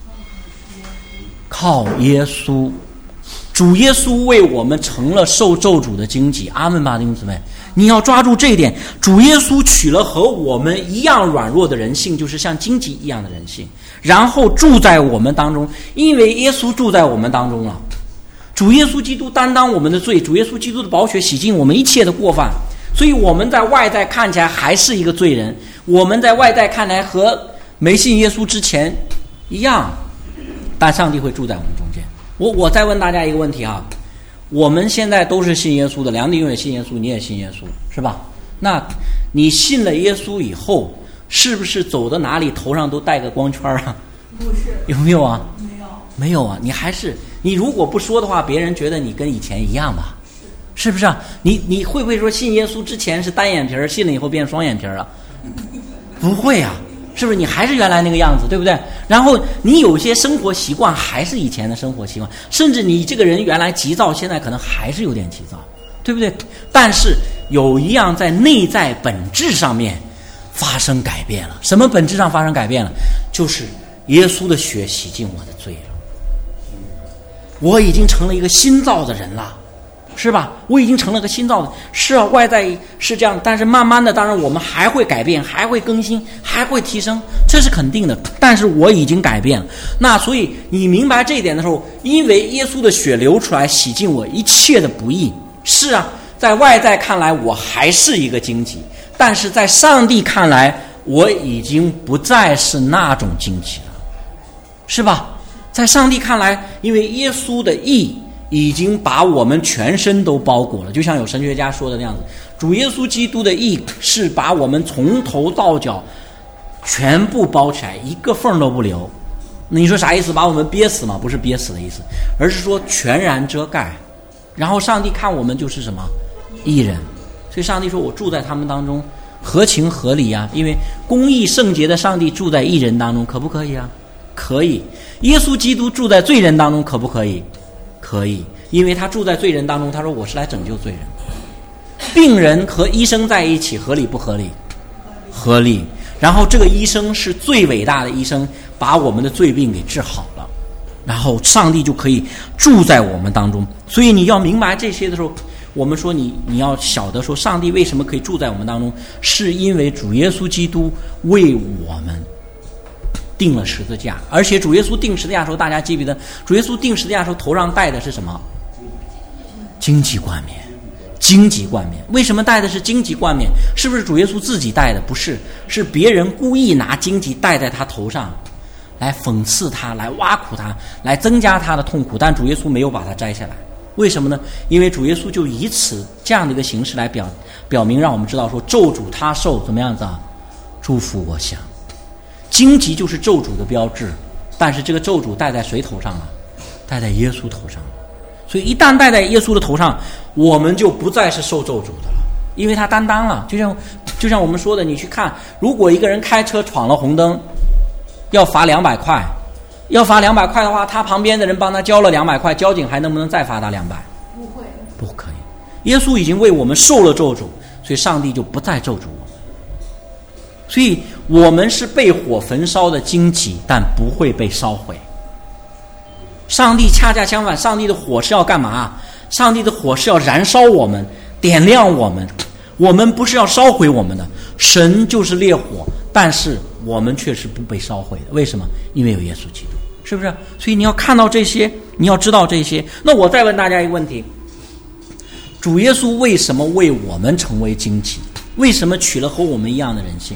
靠耶稣。主耶稣为我们成了受咒诅的荆棘。阿们吧，弟兄姊妹，你要抓住这一点。主耶稣取了和我们一样软弱的人性，就是像荆棘一样的人性，然后住在我们当中。因为耶稣住在我们当中了，主耶稣基督担当我们的罪，主耶稣基督的宝血洗净我们一切的过犯，所以我们在外在看起来还是一个罪人，我们在外在看来和没信耶稣之前一样，但上帝会住在我们中间。我再问大家一个问题啊，我们现在都是信耶稣的，梁弟兄也信耶稣，你也信耶稣，是吧？那你信了耶稣以后，是不是走到哪里头上都带个光圈啊？ 不是。 有没有啊？ 没有啊。你如果不说的话，别人觉得你跟以前一样吧？是不是啊？你会不会说信耶稣之前是单眼皮，信了以后变双眼皮啊？不会啊。是不是你还是原来那个样子，对不对？然后你有些生活习惯还是以前的生活习惯，甚至你这个人原来急躁，现在可能还是有点急躁，对不对？但是有一样在内在本质上面发生改变了。什么本质上发生改变了？就是耶稣的血洗净我的罪了，我已经成了一个新造的人了，是吧？我已经成了个新造的。是啊，外在是这样，但是慢慢的，当然我们还会改变，还会更新，还会提升，这是肯定的。但是我已经改变了。那所以你明白这一点的时候，因为耶稣的血流出来，洗净我一切的不义。是啊，在外在看来我还是一个荆棘，但是在上帝看来，我已经不再是那种荆棘了，是吧？在上帝看来，因为耶稣的义已经把我们全身都包裹了，就像有神学家说的那样子，主耶稣基督的义是把我们从头到脚全部包起来，一个缝都不留。那你说啥意思？把我们憋死吗？不是憋死的意思，而是说全然遮盖。然后上帝看我们就是什么？义人。所以上帝说我住在他们当中，合情合理啊，因为公义圣洁的上帝住在义人当中，可不可以啊？可以。耶稣基督住在罪人当中，可不可以？可以，因为他住在罪人当中，他说我是来拯救罪人。病人和医生在一起合理不合理？合理。然后这个医生是最伟大的医生，把我们的罪病给治好了。 然后上帝就可以住在我们当中。所以你要明白这些的时候，我们说你要晓得说，上帝为什么可以住在我们当中，是因为主耶稣基督为我们定了十字架。而且主耶稣定十字架的时候，大家记不记得主耶稣定十字架的时候头上戴的是什么？荆棘冠冕。荆棘冠冕。为什么戴的是荆棘冠冕？是不是主耶稣自己戴的？不是，是别人故意拿荆棘戴在他头上，来讽刺他，来挖苦他，来增加他的痛苦。但主耶稣没有把它摘下来。为什么呢？因为主耶稣就以此这样的一个形式来表明，让我们知道说，咒诅他受怎么样子啊？祝福我想。荆棘就是咒诅的标志，但是这个咒诅戴在谁头上啊？戴在耶稣头上。所以一旦戴在耶稣的头上，我们就不再是受咒诅的了，因为他担当了。就像我们说的，你去看，如果一个人开车闯了红灯，要罚200块，要罚200块的话，他旁边的人帮他交了200块，交警还能不能再罚他200？ 不会， 不可以。耶稣已经为我们受了咒诅，所以上帝就不再咒诅我们。所以我们是被火焚烧的荆棘，但不会被烧毁。上帝恰恰相反，上帝的火是要干嘛？上帝的火是要燃烧我们，点亮我们。我们不是要烧毁我们的，神就是烈火，但是我们却是不被烧毁的。为什么？因为有耶稣基督，是不是？所以你要看到这些，你要知道这些。那我再问大家一个问题，主耶稣为什么为我们成为荆棘？为什么取了和我们一样的人性？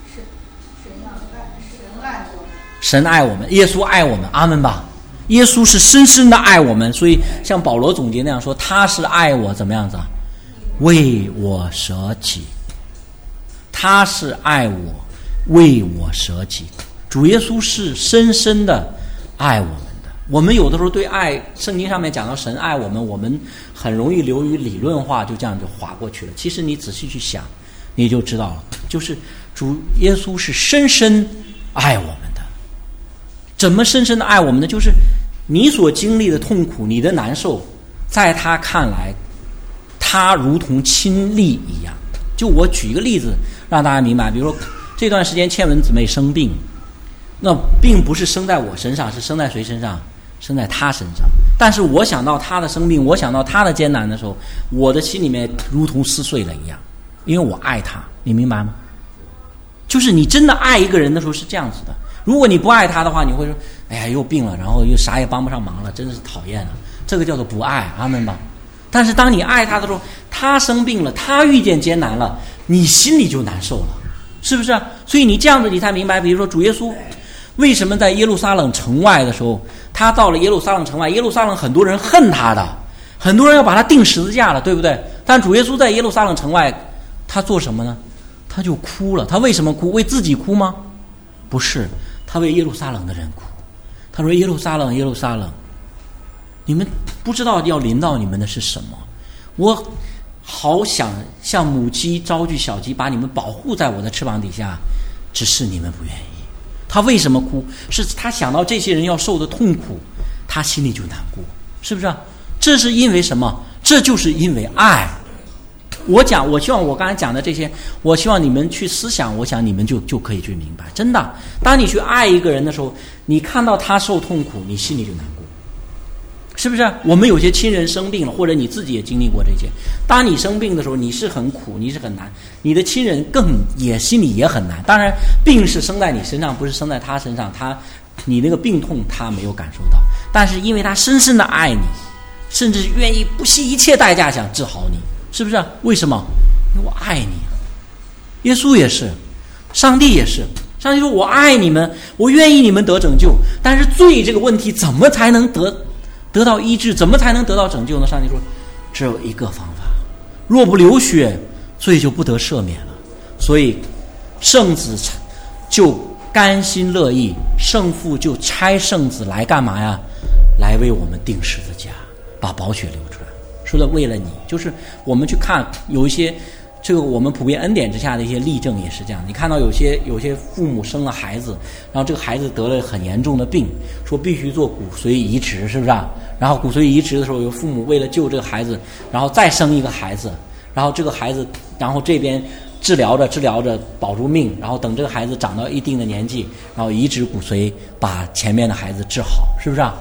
神爱我们，耶稣爱我们，阿们吧。耶稣是深深的爱我们，所以像保罗总结那样说，他是爱我怎么样子啊？为我舍己。他是爱我，为我舍己。主耶稣是深深的爱我们的。我们有的时候对爱，圣经上面讲到神爱我们，我们很容易流于理论化，就这样就划过去了。其实你仔细去想，你就知道了，就是主耶稣是深深爱我们的。怎么深深的爱我们呢？就是你所经历的痛苦，你的难受，在他看来，他如同亲历一样。就我举一个例子让大家明白，比如说这段时间倩文姊妹生病，那并不是生在我身上，是生在谁身上？生在他身上。但是我想到他的生病，我想到他的艰难的时候，我的心里面如同撕碎了一样，因为我爱他，你明白吗？就是你真的爱一个人的时候是这样子的。如果你不爱他的话，你会说，哎呀，又病了，然后又啥也帮不上忙了，真是讨厌了。这个叫做不爱，阿们吧。但是当你爱他的时候，他生病了，他遇见艰难了，你心里就难受了，是不是？所以你这样子你才明白，比如说主耶稣为什么在耶路撒冷城外的时候，他到了耶路撒冷城外，耶路撒冷很多人恨他的，很多人要把他钉十字架了，对不对？但主耶稣在耶路撒冷城外，他做什么呢？他就哭了。他为什么哭？为自己哭吗？不是，他为耶路撒冷的人哭。他说，耶路撒冷，耶路撒冷，你们不知道要临到你们的是什么。我好想像母鸡招聚小鸡，把你们保护在我的翅膀底下，只是你们不愿意。他为什么哭？是他想到这些人要受的痛苦，他心里就难过，是不是？这是因为什么？这就是因为爱。我希望我刚才讲的这些，我希望你们去思想，我想你们就可以去明白。真的，当你去爱一个人的时候，你看到他受痛苦，你心里就难过，是不是？我们有些亲人生病了，或者你自己也经历过这些。当你生病的时候，你是很苦，你是很难，你的亲人心里也很难。当然，病是生在你身上，不是生在他身上，你那个病痛他没有感受到，但是因为他深深的爱你，甚至愿意不惜一切代价想治好你。是不是？为什么？因为我爱你。耶稣也是，上帝也是。上帝说，我爱你们，我愿意你们得拯救。但是罪这个问题怎么才能得到医治？怎么才能得到拯救呢？上帝说，只有一个方法，若不流血，罪就不得赦免了。所以圣子就甘心乐意，圣父就差圣子来干嘛呀？来为我们钉十字架，把宝血流出来。说的为了你，就是我们去看有一些这个我们普遍恩典之下的一些例证也是这样。你看到有些父母生了孩子，然后这个孩子得了很严重的病，说必须做骨髓移植，是不是啊？然后骨髓移植的时候，有父母为了救这个孩子，然后再生一个孩子，然后这个孩子，然后这边治疗着保住命，然后等这个孩子长到一定的年纪，然后移植骨髓把前面的孩子治好，是不是啊？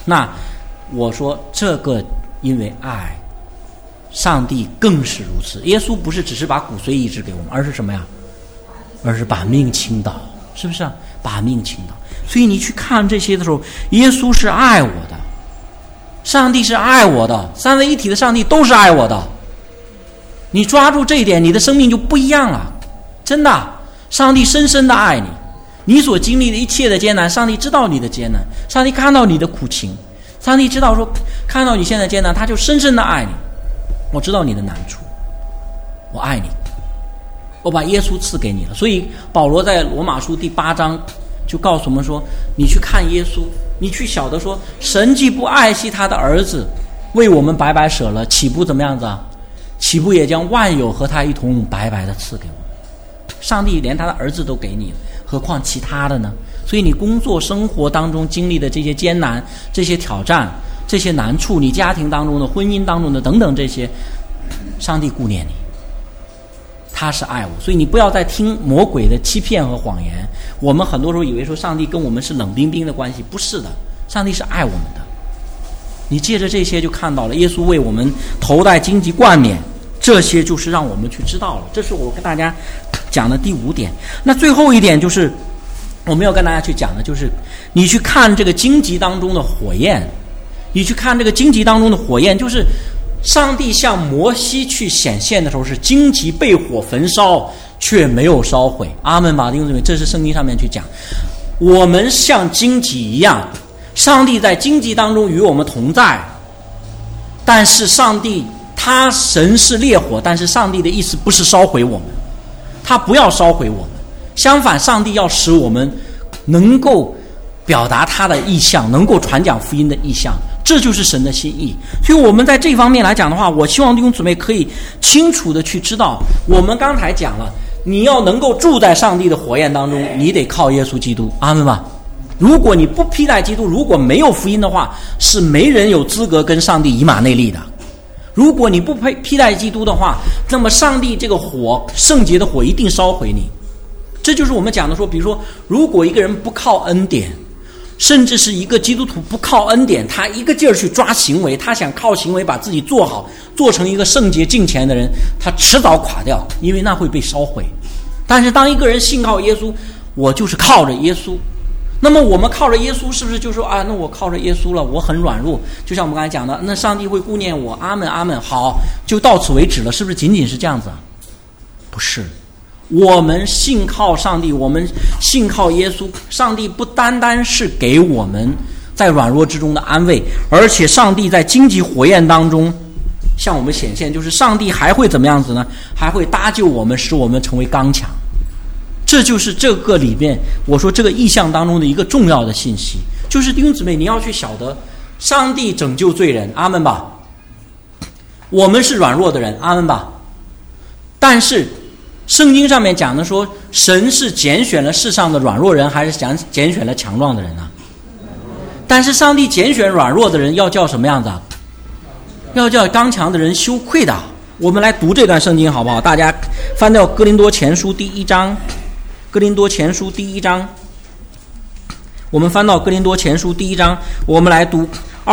那我说这个因为爱，上帝更是如此。耶稣不是只是把骨髓移植给我们，而是什么呀？而是把命倾倒，是不是啊？把命倾倒。所以你去看这些的时候，耶稣是爱我的，上帝是爱我的，三位一体的上帝都是爱我的。你抓住这一点，你的生命就不一样了。真的，上帝深深的爱你，你所经历的一切的艰难，上帝知道你的艰难，上帝看到你的苦情，上帝知道说，看到你现在艰难，他就深深的爱你。我知道你的难处，我爱你，我把耶稣赐给你了。所以保罗在罗马书第8章就告诉我们说，你去看耶稣，你去晓得说，神既不爱惜他的儿子，为我们白白舍了，岂不怎么样子啊？岂不也将万有和他一同白白的赐给我们？上帝连他的儿子都给你了，何况其他的呢？所以你工作生活当中经历的这些艰难，这些挑战，这些难处，你家庭当中的、婚姻当中的等等这些，上帝顾念你，他是爱我。所以你不要再听魔鬼的欺骗和谎言。我们很多时候以为说上帝跟我们是冷冰冰的关系，不是的，上帝是爱我们的。你借着这些就看到了耶稣为我们头戴荆棘冠冕，这些就是让我们去知道了。这是我跟大家讲的第5点。那最后一点就是我们要跟大家去讲的，就是你去看这个荆棘当中的火焰，你去看这个荆棘当中的火焰，就是上帝向摩西去显现的时候，是荆棘被火焚烧却没有烧毁。阿们吧，弟兄姊妹，这是圣经上面去讲。我们像荆棘一样，上帝在荆棘当中与我们同在，但是上帝神是烈火，但是上帝的意思不是烧毁我们，他不要烧毁我们，相反，上帝要使我们能够表达他的意向，能够传讲福音的意向，这就是神的心意。所以我们在这方面来讲的话，我希望弟兄姊妹可以清楚的去知道，我们刚才讲了，你要能够住在上帝的火焰当中，你得靠耶稣基督。阿们吧。如果你不披戴基督，如果没有福音的话，是没人有资格跟上帝以马内利的。如果你不披戴基督的话，那么上帝这个火，圣洁的火一定烧毁你。这就是我们讲的说，比如说，如果一个人不靠恩典，甚至是一个基督徒不靠恩典，他一个劲儿去抓行为，他想靠行为把自己做好，做成一个圣洁敬虔的人，他迟早垮掉，因为那会被烧毁。但是当一个人信靠耶稣，我就是靠着耶稣，那么我们靠着耶稣，是不是就说啊？那我靠着耶稣了，我很软弱，就像我们刚才讲的，那上帝会顾念我，阿们阿们，好，就到此为止了，是不是仅仅是这样子啊？不是，我们信靠上帝，我们信靠耶稣，上帝不单单是给我们在软弱之中的安慰，而且上帝在荆棘火焰当中向我们显现，就是上帝还会怎么样子呢？还会搭救我们，使我们成为刚强。这就是这个里面我说这个意象当中的一个重要的信息，就是弟兄姊妹，你要去晓得，上帝拯救罪人，阿们吧。我们是软弱的人，阿们吧。但是圣经上面讲的说，神是拣选了世上的软弱人，还是拣选了强壮的人啊？但是上帝拣选软弱的人，要叫什么样子啊？要叫刚强的人羞愧的。我们来读这段圣经好不好？大家翻到哥林多前书第1章，哥林多前书第1章，我们翻到哥林多前书第1章，我们来读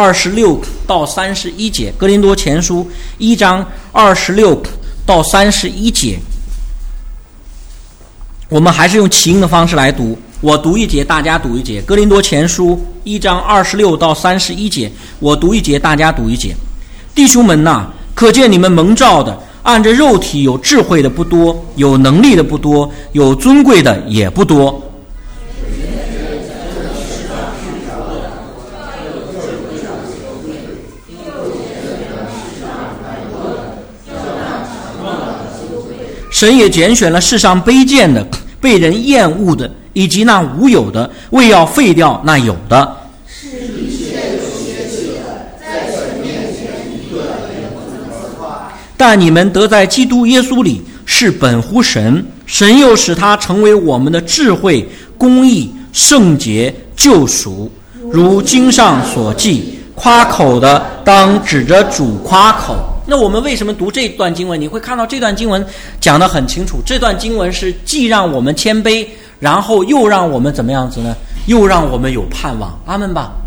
26到31节。哥林多前书1章26到31节，我们还是用起音的方式来读，我读一节，大家读一节。哥林多前书1章26到31节，我读一节，大家读一节。弟兄们呐，可见你们蒙召的，按着肉体有智慧的不多，有能力的不多，有尊贵的也不多。神也拣选了世上卑贱的、被人厌恶的，以及那无有的，为要废掉那有的。但你们得在基督耶稣里是本乎神，神又使他成为我们的智慧、公义、圣洁、救赎。如经上所记，夸口的当指着主夸口。那我们为什么读这段经文？你会看到这段经文讲得很清楚，这段经文是既让我们谦卑，然后又让我们怎么样子呢？又让我们有盼望。阿们吧。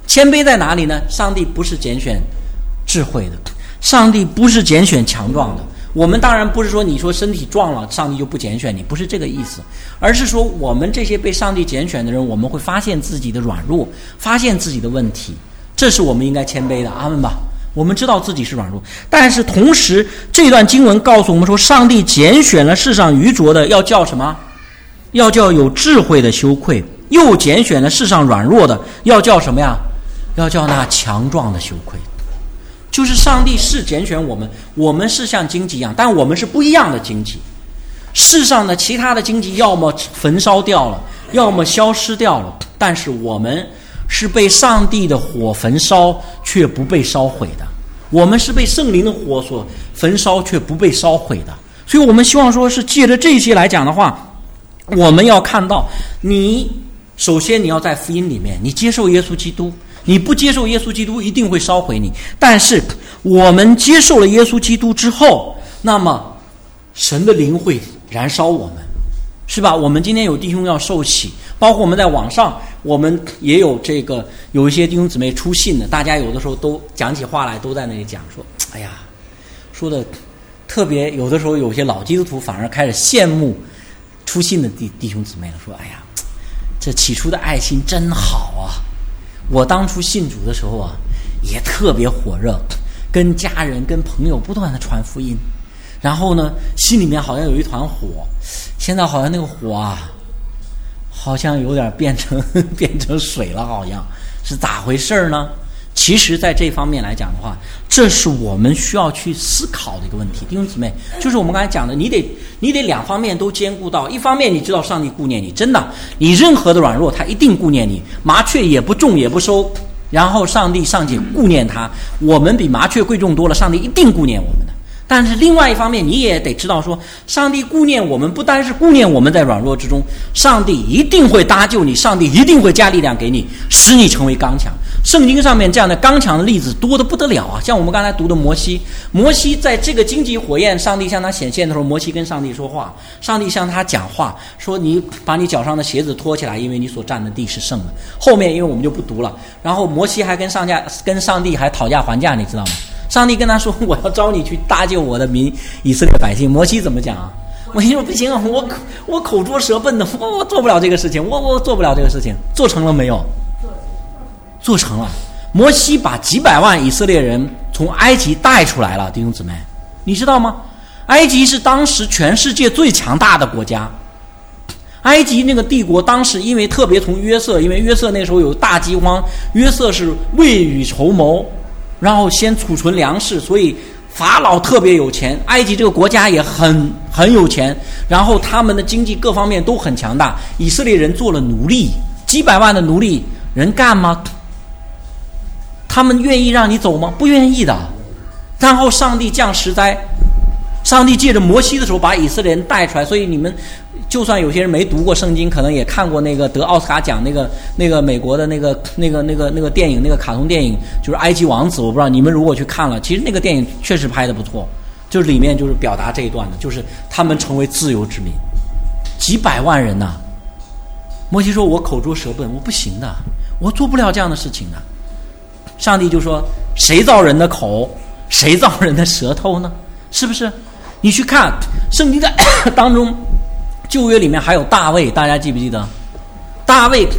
谦卑在哪里呢？上帝不是拣选智慧的，上帝不是拣选强壮的。我们当然不是说你说身体壮了上帝就不拣选你，不是这个意思，而是说我们这些被上帝拣选的人，我们会发现自己的软弱，发现自己的问题，这是我们应该谦卑的。阿们吧。我们知道自己是软弱，但是同时这段经文告诉我们说，上帝拣选了世上愚拙的，要叫什么？要叫有智慧的羞愧，又拣选了世上软弱的，要叫什么呀？要叫那强壮的羞愧。就是上帝是拣选我们，我们是像荆棘一样，但我们是不一样的荆棘。世上的其他的荆棘要么焚烧掉了，要么消失掉了，但是我们是被上帝的火焚烧却不被烧毁的，我们是被圣灵的火所焚烧却不被烧毁的。所以我们希望说是借着这些来讲的话，我们要看到你首先你要在福音里面你接受耶稣基督，你不接受耶稣基督一定会烧毁你，但是我们接受了耶稣基督之后，那么神的灵会燃烧我们，是吧？我们今天有弟兄要受洗，包括我们在网上我们也有有一些弟兄姊妹出信的，大家有的时候都讲起话来都在那里讲说，哎呀，说的特别，有的时候有些老基督徒反而开始羡慕出信的弟兄姊妹了，说哎呀，这起初的爱心真好啊，我当初信主的时候啊也特别火热，跟家人跟朋友不断的传福音，然后呢心里面好像有一团火，现在好像那个火啊好像有点变成水了，好像是咋回事呢？其实在这方面来讲的话，这是我们需要去思考的一个问题。弟兄姊妹，就是我们刚才讲的，你得两方面都兼顾到。一方面你知道上帝顾念你，真的，你任何的软弱他一定顾念你，麻雀也不种也不收，然后上帝尚且顾念他，我们比麻雀贵重多了，上帝一定顾念我们的。但是另外一方面你也得知道说，上帝顾念我们不单是顾念我们在软弱之中，上帝一定会搭救你，上帝一定会加力量给你，使你成为刚强。圣经上面这样的刚强的例子多得不得了啊！像我们刚才读的摩西在这个荆棘火焰上帝向他显现的时候，摩西跟上帝说话，上帝向他讲话说，你把你脚上的鞋子脱起来，因为你所占的地是圣的。后面因为我们就不读了，然后摩西还跟上帝还讨价还价，你知道吗？上帝跟他说，我要招你去搭救我的民以色列百姓。摩西怎么讲啊？摩西说不行啊，我口拙舌笨的，我做不了这个事情，我做不了这个事情。做成了没有？做成了。摩西把几百万以色列人从埃及带出来了，弟兄姊妹，你知道吗？埃及是当时全世界最强大的国家。埃及那个帝国当时因为特别从约瑟，因为约瑟那时候有大饥荒，约瑟是未雨绸缪，然后先储存粮食，所以法老特别有钱，埃及这个国家也很有钱，然后他们的经济各方面都很强大。以色列人做了奴隶，几百万的奴隶人干吗？他们愿意让你走吗？不愿意的。然后上帝降十灾，上帝借着摩西的时候把以色列人带出来，所以你们就算有些人没读过圣经，可能也看过那个得奥斯卡奖那个美国的那个电影，那个卡通电影，就是埃及王子。我不知道你们如果去看了，其实那个电影确实拍得不错，就是里面就是表达这一段的，就是他们成为自由之民，几百万人呐。摩西说，我口拙舌笨，我不行的，我做不了这样的事情的。上帝就说，谁造人的口，谁造人的舌头呢？是不是？你去看圣经在当中，旧约里面还有大卫，大家记不记得？大卫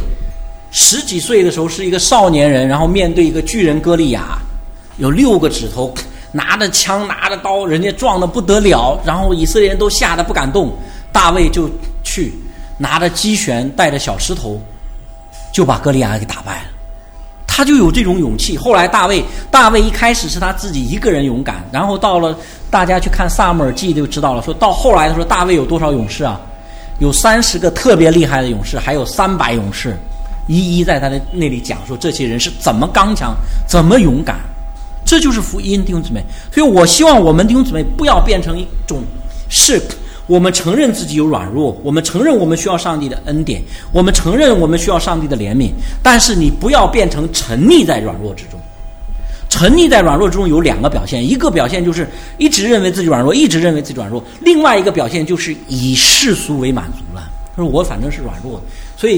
10几岁的时候是一个少年人，然后面对一个巨人歌利亚，有6个指头，拿着枪拿着刀，人家撞得不得了，然后以色列人都吓得不敢动，大卫就去拿着机旋带着小石头就把歌利亚给打败了。他就有这种勇气。后来大卫一开始是他自己一个人勇敢，然后到了大家去看撒母耳记就知道了，说到后来的时候大卫有多少勇士啊？有30个特别厉害的勇士，还有300勇士，一一在他的那里讲说这些人是怎么刚强怎么勇敢。这就是福音，弟兄姊妹。所以我希望我们弟兄姊妹不要变成一种是我们承认自己有软弱，我们承认我们需要上帝的恩典，我们承认我们需要上帝的怜悯，但是你不要变成沉溺在软弱之中。沉溺在软弱之中有2个表现，一个表现就是一直认为自己软弱，一直认为自己软弱，另外一个表现就是以世俗为满足了，说我反正是软弱，所以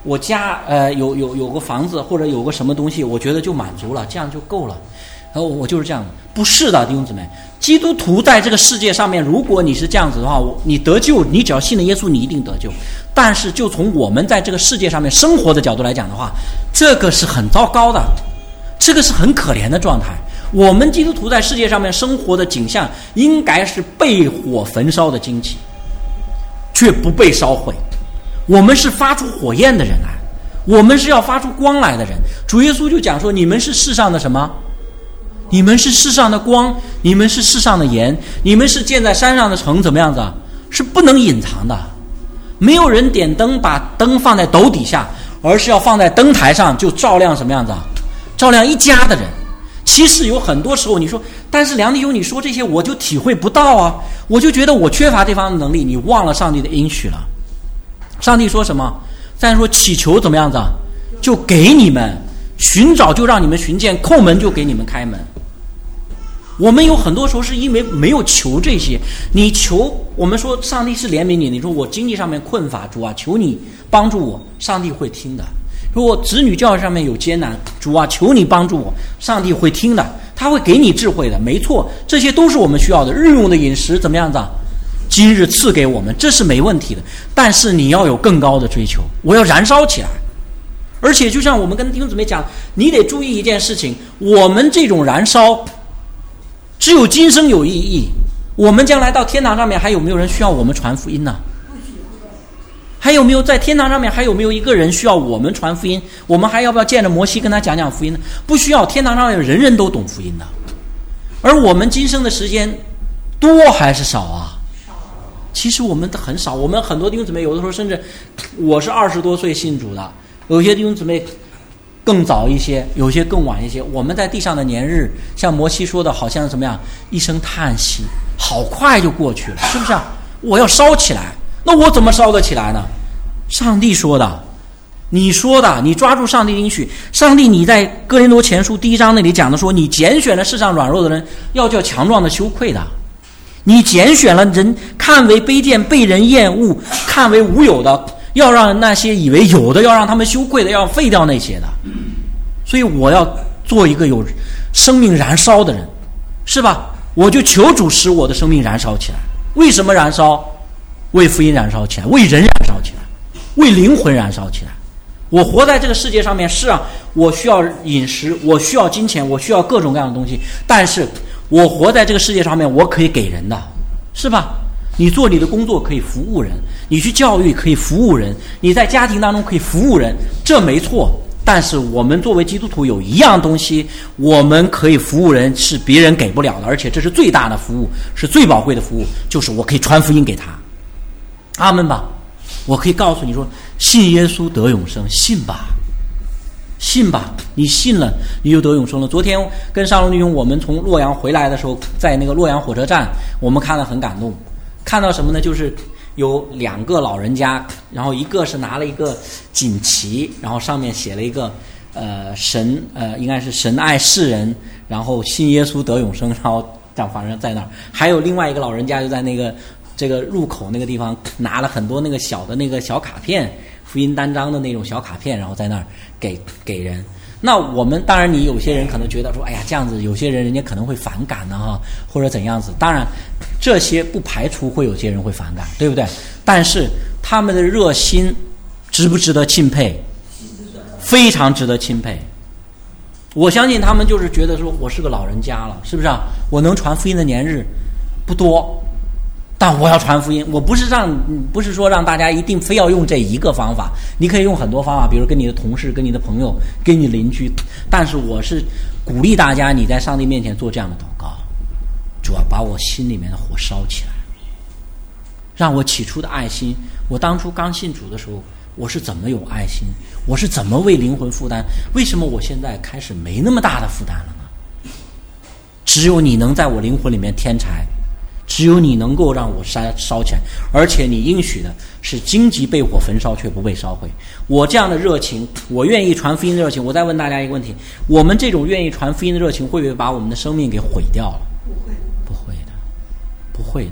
我家有个房子或者有个什么东西，我觉得就满足了，这样就够了。我就是这样的。不是的，弟兄姊妹，基督徒在这个世界上面，如果你是这样子的话，你得救，你只要信了耶稣，你一定得救。但是就从我们在这个世界上面生活的角度来讲的话，这个是很糟糕的，这个是很可怜的状态。我们基督徒在世界上面生活的景象，应该是被火焚烧的荆棘，却不被烧毁。我们是发出火焰的人来，我们是要发出光来的人。主耶稣就讲说，你们是世上的什么？你们是世上的光，你们是世上的盐，你们是建在山上的城，怎么样子啊？是不能隐藏的。没有人点灯把灯放在斗底下，而是要放在灯台上，就照亮什么样子啊？照亮一家的人。其实有很多时候你说，但是梁弟兄你说这些我就体会不到啊，我就觉得我缺乏这方面的能力。你忘了上帝的应许了。上帝说什么？再说祈求怎么样子啊？就给你们，寻找就让你们寻见，叩门就给你们开门。我们有很多时候是因为没有求这些。你求，我们说上帝是怜悯你，你说我经济上面困乏，主啊求你帮助我，上帝会听的。如果子女教育上面有艰难，主啊求你帮助我，上帝会听的，他会给你智慧的。没错，这些都是我们需要的。日用的饮食怎么样子啊？今日赐给我们，这是没问题的。但是你要有更高的追求，我要燃烧起来。而且就像我们跟弟兄姊妹讲，你得注意一件事情，我们这种燃烧只有今生有意义，我们将来到天堂上面还有没有人需要我们传福音呢？还有没有在天堂上面还有没有一个人需要我们传福音？我们还要不要见着摩西跟他讲讲福音呢？不需要，天堂上面人人都懂福音的。而我们今生的时间多还是少啊？其实我们很少。我们很多弟兄姊妹有的时候甚至，我是20多岁信主的，有些弟兄姊妹更早一些，有些更晚一些。我们在地上的年日，像摩西说的，好像怎么样，一声叹息，好快就过去了，是不是啊？我要烧起来，那我怎么烧得起来呢？上帝说的，你说的，你抓住上帝应许。上帝你在哥林多前书1章那里讲的说，你拣选了世上软弱的人，要叫强壮的羞愧的。你拣选了人看为卑贱，被人厌恶，看为无有的，要让那些以为有的，要让他们羞愧的，要废掉那些的。所以我要做一个有生命燃烧的人，是吧？我就求主使我的生命燃烧起来。为什么燃烧？为福音燃烧起来，为人燃烧起来，为灵魂燃烧起来。我活在这个世界上面，是啊，我需要饮食，我需要金钱，我需要各种各样的东西，但是我活在这个世界上面，我可以给人的，是吧？你做你的工作可以服务人，你去教育可以服务人，你在家庭当中可以服务人，这没错。但是我们作为基督徒有一样东西，我们可以服务人，是别人给不了的，而且这是最大的服务，是最宝贵的服务，就是我可以传福音给他。阿们吧。我可以告诉你说，信耶稣得永生，信吧，信吧，你信了你就得永生了。昨天跟上龙弟兄我们从洛阳回来的时候，在那个洛阳火车站，我们看了很感动。看到什么呢？就是有2个老人家，然后一个是拿了一个锦旗，然后上面写了一个神应该是神爱世人，然后信耶稣得永生，然后这样反正在那儿。还有另外一个老人家就在那个这个入口那个地方拿了很多那个小的那个小卡片，福音单张的那种小卡片，然后在那儿给人。那我们当然，你有些人可能觉得说，哎呀，这样子有些人家可能会反感的哈，或者怎样子。当然，这些不排除会有些人会反感，对不对？但是他们的热心值不值得钦佩？非常值得钦佩。我相信他们就是觉得说，我是个老人家了，是不是啊？我能传福音的年日不多，但我要传福音。我不是说让大家一定非要用这一个方法，你可以用很多方法，比如跟你的同事、跟你的朋友、跟你邻居。但是我是鼓励大家，你在上帝面前做这样的祷告：主啊，把我心里面的火烧起来，让我起初的爱心。我当初刚信主的时候，我是怎么有爱心？我是怎么为灵魂负担？为什么我现在开始没那么大的负担了呢？只有你能在我灵魂里面添柴，只有你能够让我烧起来，而且你应许的是荆棘被火焚烧却不被烧毁。我这样的热情，我愿意传福音的热情，我再问大家一个问题：我们这种愿意传福音的热情，会不会把我们的生命给毁掉了？不会的，不会的。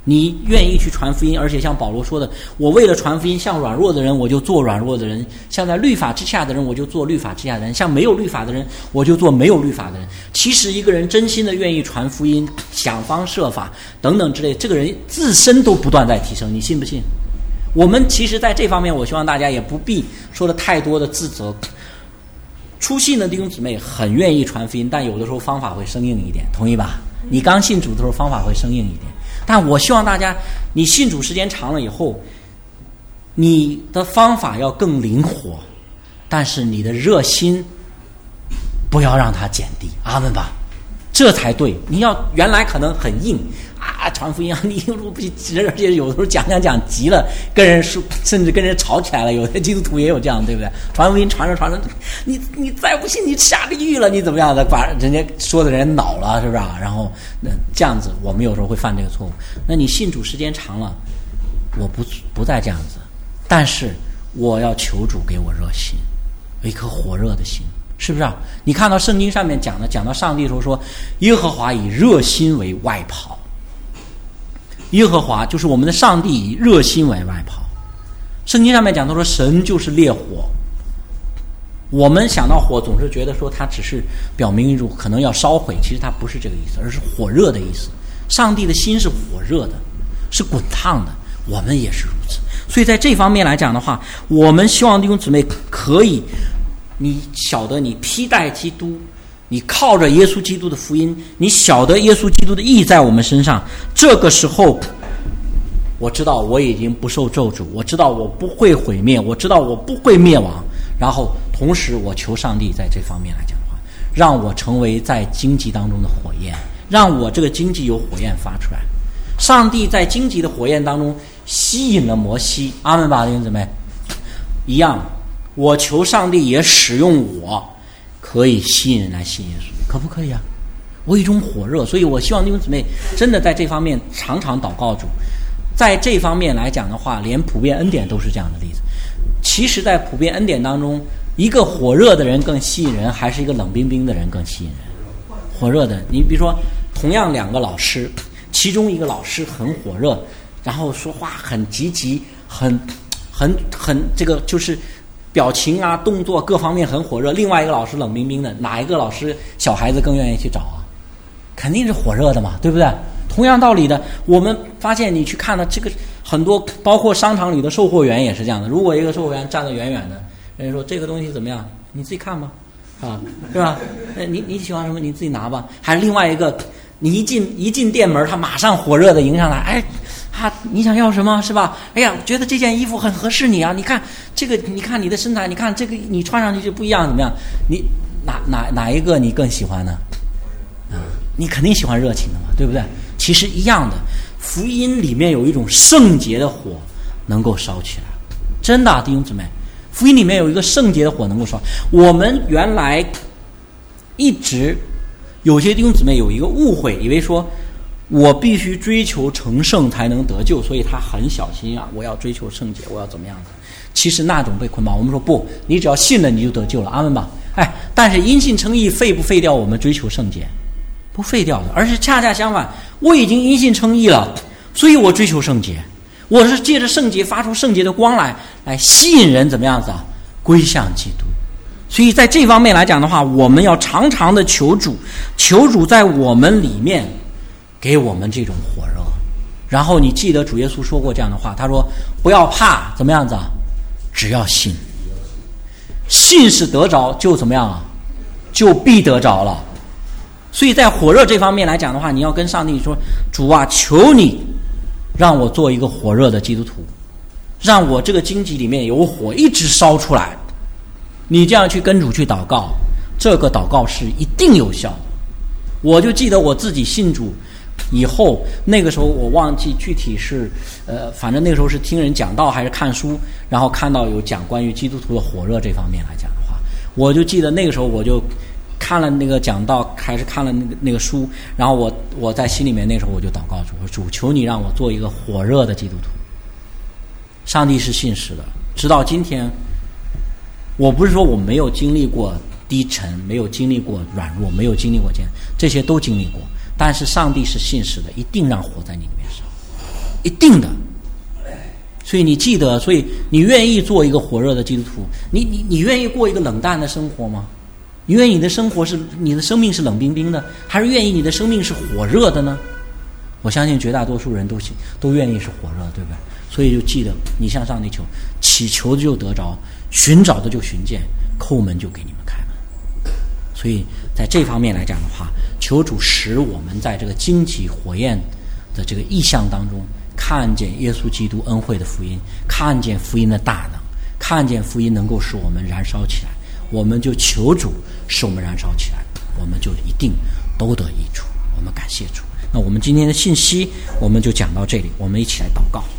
你愿意去传福音，而且像保罗说的，我为了传福音，像软弱的人我就做软弱的人，像在律法之下的人我就做律法之下的人，像没有律法的人我就做没有律法的人。其实一个人真心的愿意传福音，想方设法等等之类，这个人自身都不断在提升，你信不信？我们其实在这方面，我希望大家也不必说的太多的自责。初信的弟兄姊妹很愿意传福音，但有的时候方法会生硬一点，同意吧？你刚信主的时候方法会生硬一点，但我希望大家，你信主时间长了以后，你的方法要更灵活，但是你的热心不要让它减低，阿们吧，这才对。你要原来可能很硬啊，传福音啊，你而且有的时候讲急了，跟人说，甚至跟人吵起来了。有的基督徒也有这样，对不对？传福音传着，你再不信你下地狱了，你怎么样的？把人家说的人恼了，是不是啊？然后这样子，我们有时候会犯这个错误。那你信主时间长了，我不再这样子，但是我要求主给我热心，有一颗火热的心。是不是啊？你看到圣经上面讲到上帝的时候说，耶和华以热心为外袍。耶和华就是我们的上帝，以热心为外袍。圣经上面讲到说，神就是烈火。我们想到火，总是觉得说它只是表明一种可能要烧毁，其实它不是这个意思，而是火热的意思。上帝的心是火热的，是滚烫的，我们也是如此。所以在这方面来讲的话，我们希望弟兄姊妹可以，你晓得你披戴基督，你靠着耶稣基督的福音，你晓得耶稣基督的义在我们身上，这个时候我知道我已经不受咒诅，我知道我不会毁灭，我知道我不会灭亡，然后同时我求上帝在这方面来讲的话，让我成为在荆棘当中的火焰，让我这个荆棘有火焰发出来。上帝在荆棘的火焰当中吸引了摩西，阿们吧，弟兄姊妹，一样，我求上帝也使用我，可以吸引人来信耶稣，可不可以啊？我有一种火热，所以我希望弟兄姊妹真的在这方面常常祷告主。在这方面来讲的话，连普遍恩典都是这样的例子。其实在普遍恩典当中，一个火热的人更吸引人，还是一个冷冰冰的人更吸引人？火热的，你比如说同样两个老师，其中一个老师很火热，然后说话很积极，很这个就是表情啊动作各方面很火热，另外一个老师冷冰冰的，哪一个老师小孩子更愿意去找啊？肯定是火热的嘛，对不对？同样道理的，我们发现你去看了这个很多，包括商场里的售货员也是这样的。如果一个售货员站得远远的，人家说这个东西怎么样，你自己看吧，啊，是吧？你喜欢什么你自己拿吧。还是另外一个，你一进店门，他马上火热的迎上来，哎，你想要什么是吧？哎呀，觉得这件衣服很合适你啊，你看这个，你看你的身材，你看这个你穿上去就不一样，怎么样？你哪一个你更喜欢呢？你肯定喜欢热情的嘛，对不对？其实一样的，福音里面有一种圣洁的火能够烧起来，真的，弟兄姊妹，福音里面有一个圣洁的火能够烧。我们原来一直有些弟兄姊妹有一个误会，以为说我必须追求成圣才能得救，所以他很小心啊，我要追求圣洁，我要怎么样子。其实那种被捆绑，我们说不，你只要信了你就得救了，阿们吧。哎，但是因信称义废不废掉我们追求圣洁？不废掉的，而是恰恰相反，我已经因信称义了，所以我追求圣洁，我是借着圣洁发出圣洁的光来吸引人怎么样子啊？归向基督。所以在这方面来讲的话，我们要常常的求主在我们里面给我们这种火热。然后你记得主耶稣说过这样的话，他说不要怕，怎么样子啊？只要信，信是得着就怎么样啊？就必得着了。所以在火热这方面来讲的话，你要跟上帝说，主啊，求你让我做一个火热的基督徒，让我这个荆棘里面有火一直烧出来。你这样去跟主去祷告，这个祷告是一定有效的。我就记得我自己信主以后，那个时候我忘记具体是反正那个时候是听人讲道还是看书，然后看到有讲关于基督徒的火热这方面来讲的话，我就记得那个时候我就看了那个讲道，还是看了那个书，然后我在心里面那时候我就祷告主，我说主，求你让我做一个火热的基督徒。上帝是信实的，直到今天，我不是说我没有经历过低沉，没有经历过软弱，没有经历过这些都经历过，但是上帝是信实的，一定让火在你里面烧。 一定的。所以你记得，所以你愿意做一个火热的基督徒？你愿意过一个冷淡的生活吗？你愿意你的生命是冷冰冰的，还是愿意你的生命是火热的呢？我相信绝大多数人都愿意是火热，对不对？所以就记得，你向上帝求，祈求的就得着，寻找的就寻见，叩门就给你们开门。所以在这方面来讲的话，求主使我们在这个荆棘火焰的这个意象当中，看见耶稣基督恩惠的福音，看见福音的大能，看见福音能够使我们燃烧起来，我们就求主使我们燃烧起来，我们就一定都得益处。我们感谢主。那我们今天的信息我们就讲到这里，我们一起来祷告。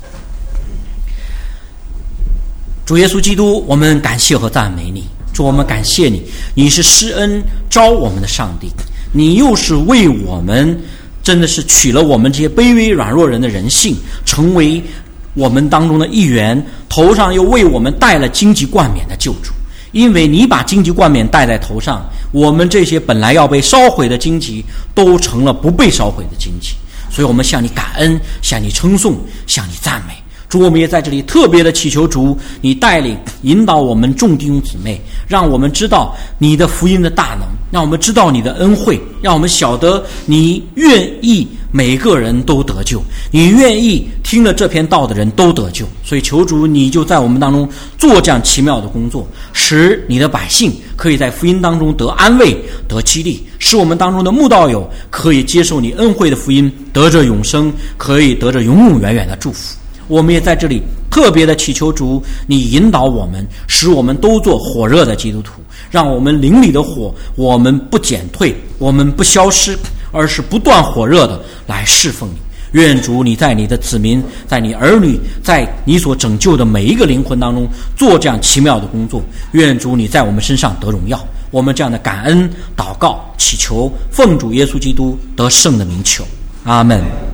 主耶稣基督，我们感谢和赞美你。主，我们感谢你，你是施恩召我们的上帝，你又是为我们真的是取了我们这些卑微软弱人的人性，成为我们当中的一员，头上又为我们戴了荆棘冠冕的救主。因为你把荆棘冠冕戴在头上，我们这些本来要被烧毁的荆棘都成了不被烧毁的荆棘。所以我们向你感恩，向你称颂，向你赞美。主，我们也在这里特别的祈求主，你带领引导我们众弟兄姊妹，让我们知道你的福音的大能，让我们知道你的恩惠，让我们晓得你愿意每个人都得救，你愿意听了这篇道的人都得救。所以求主，你就在我们当中做这样奇妙的工作，使你的百姓可以在福音当中得安慰，得激励，使我们当中的慕道友可以接受你恩惠的福音，得着永生，可以得着永永远远的祝福。我们也在这里特别的祈求主，你引导我们，使我们都做火热的基督徒，让我们灵里的火，我们不减退，我们不消失，而是不断火热的来侍奉你。愿主你在你的子民，在你儿女，在你所拯救的每一个灵魂当中做这样奇妙的工作。愿主你在我们身上得荣耀。我们这样的感恩祷告祈求，奉主耶稣基督得胜的名求，阿们。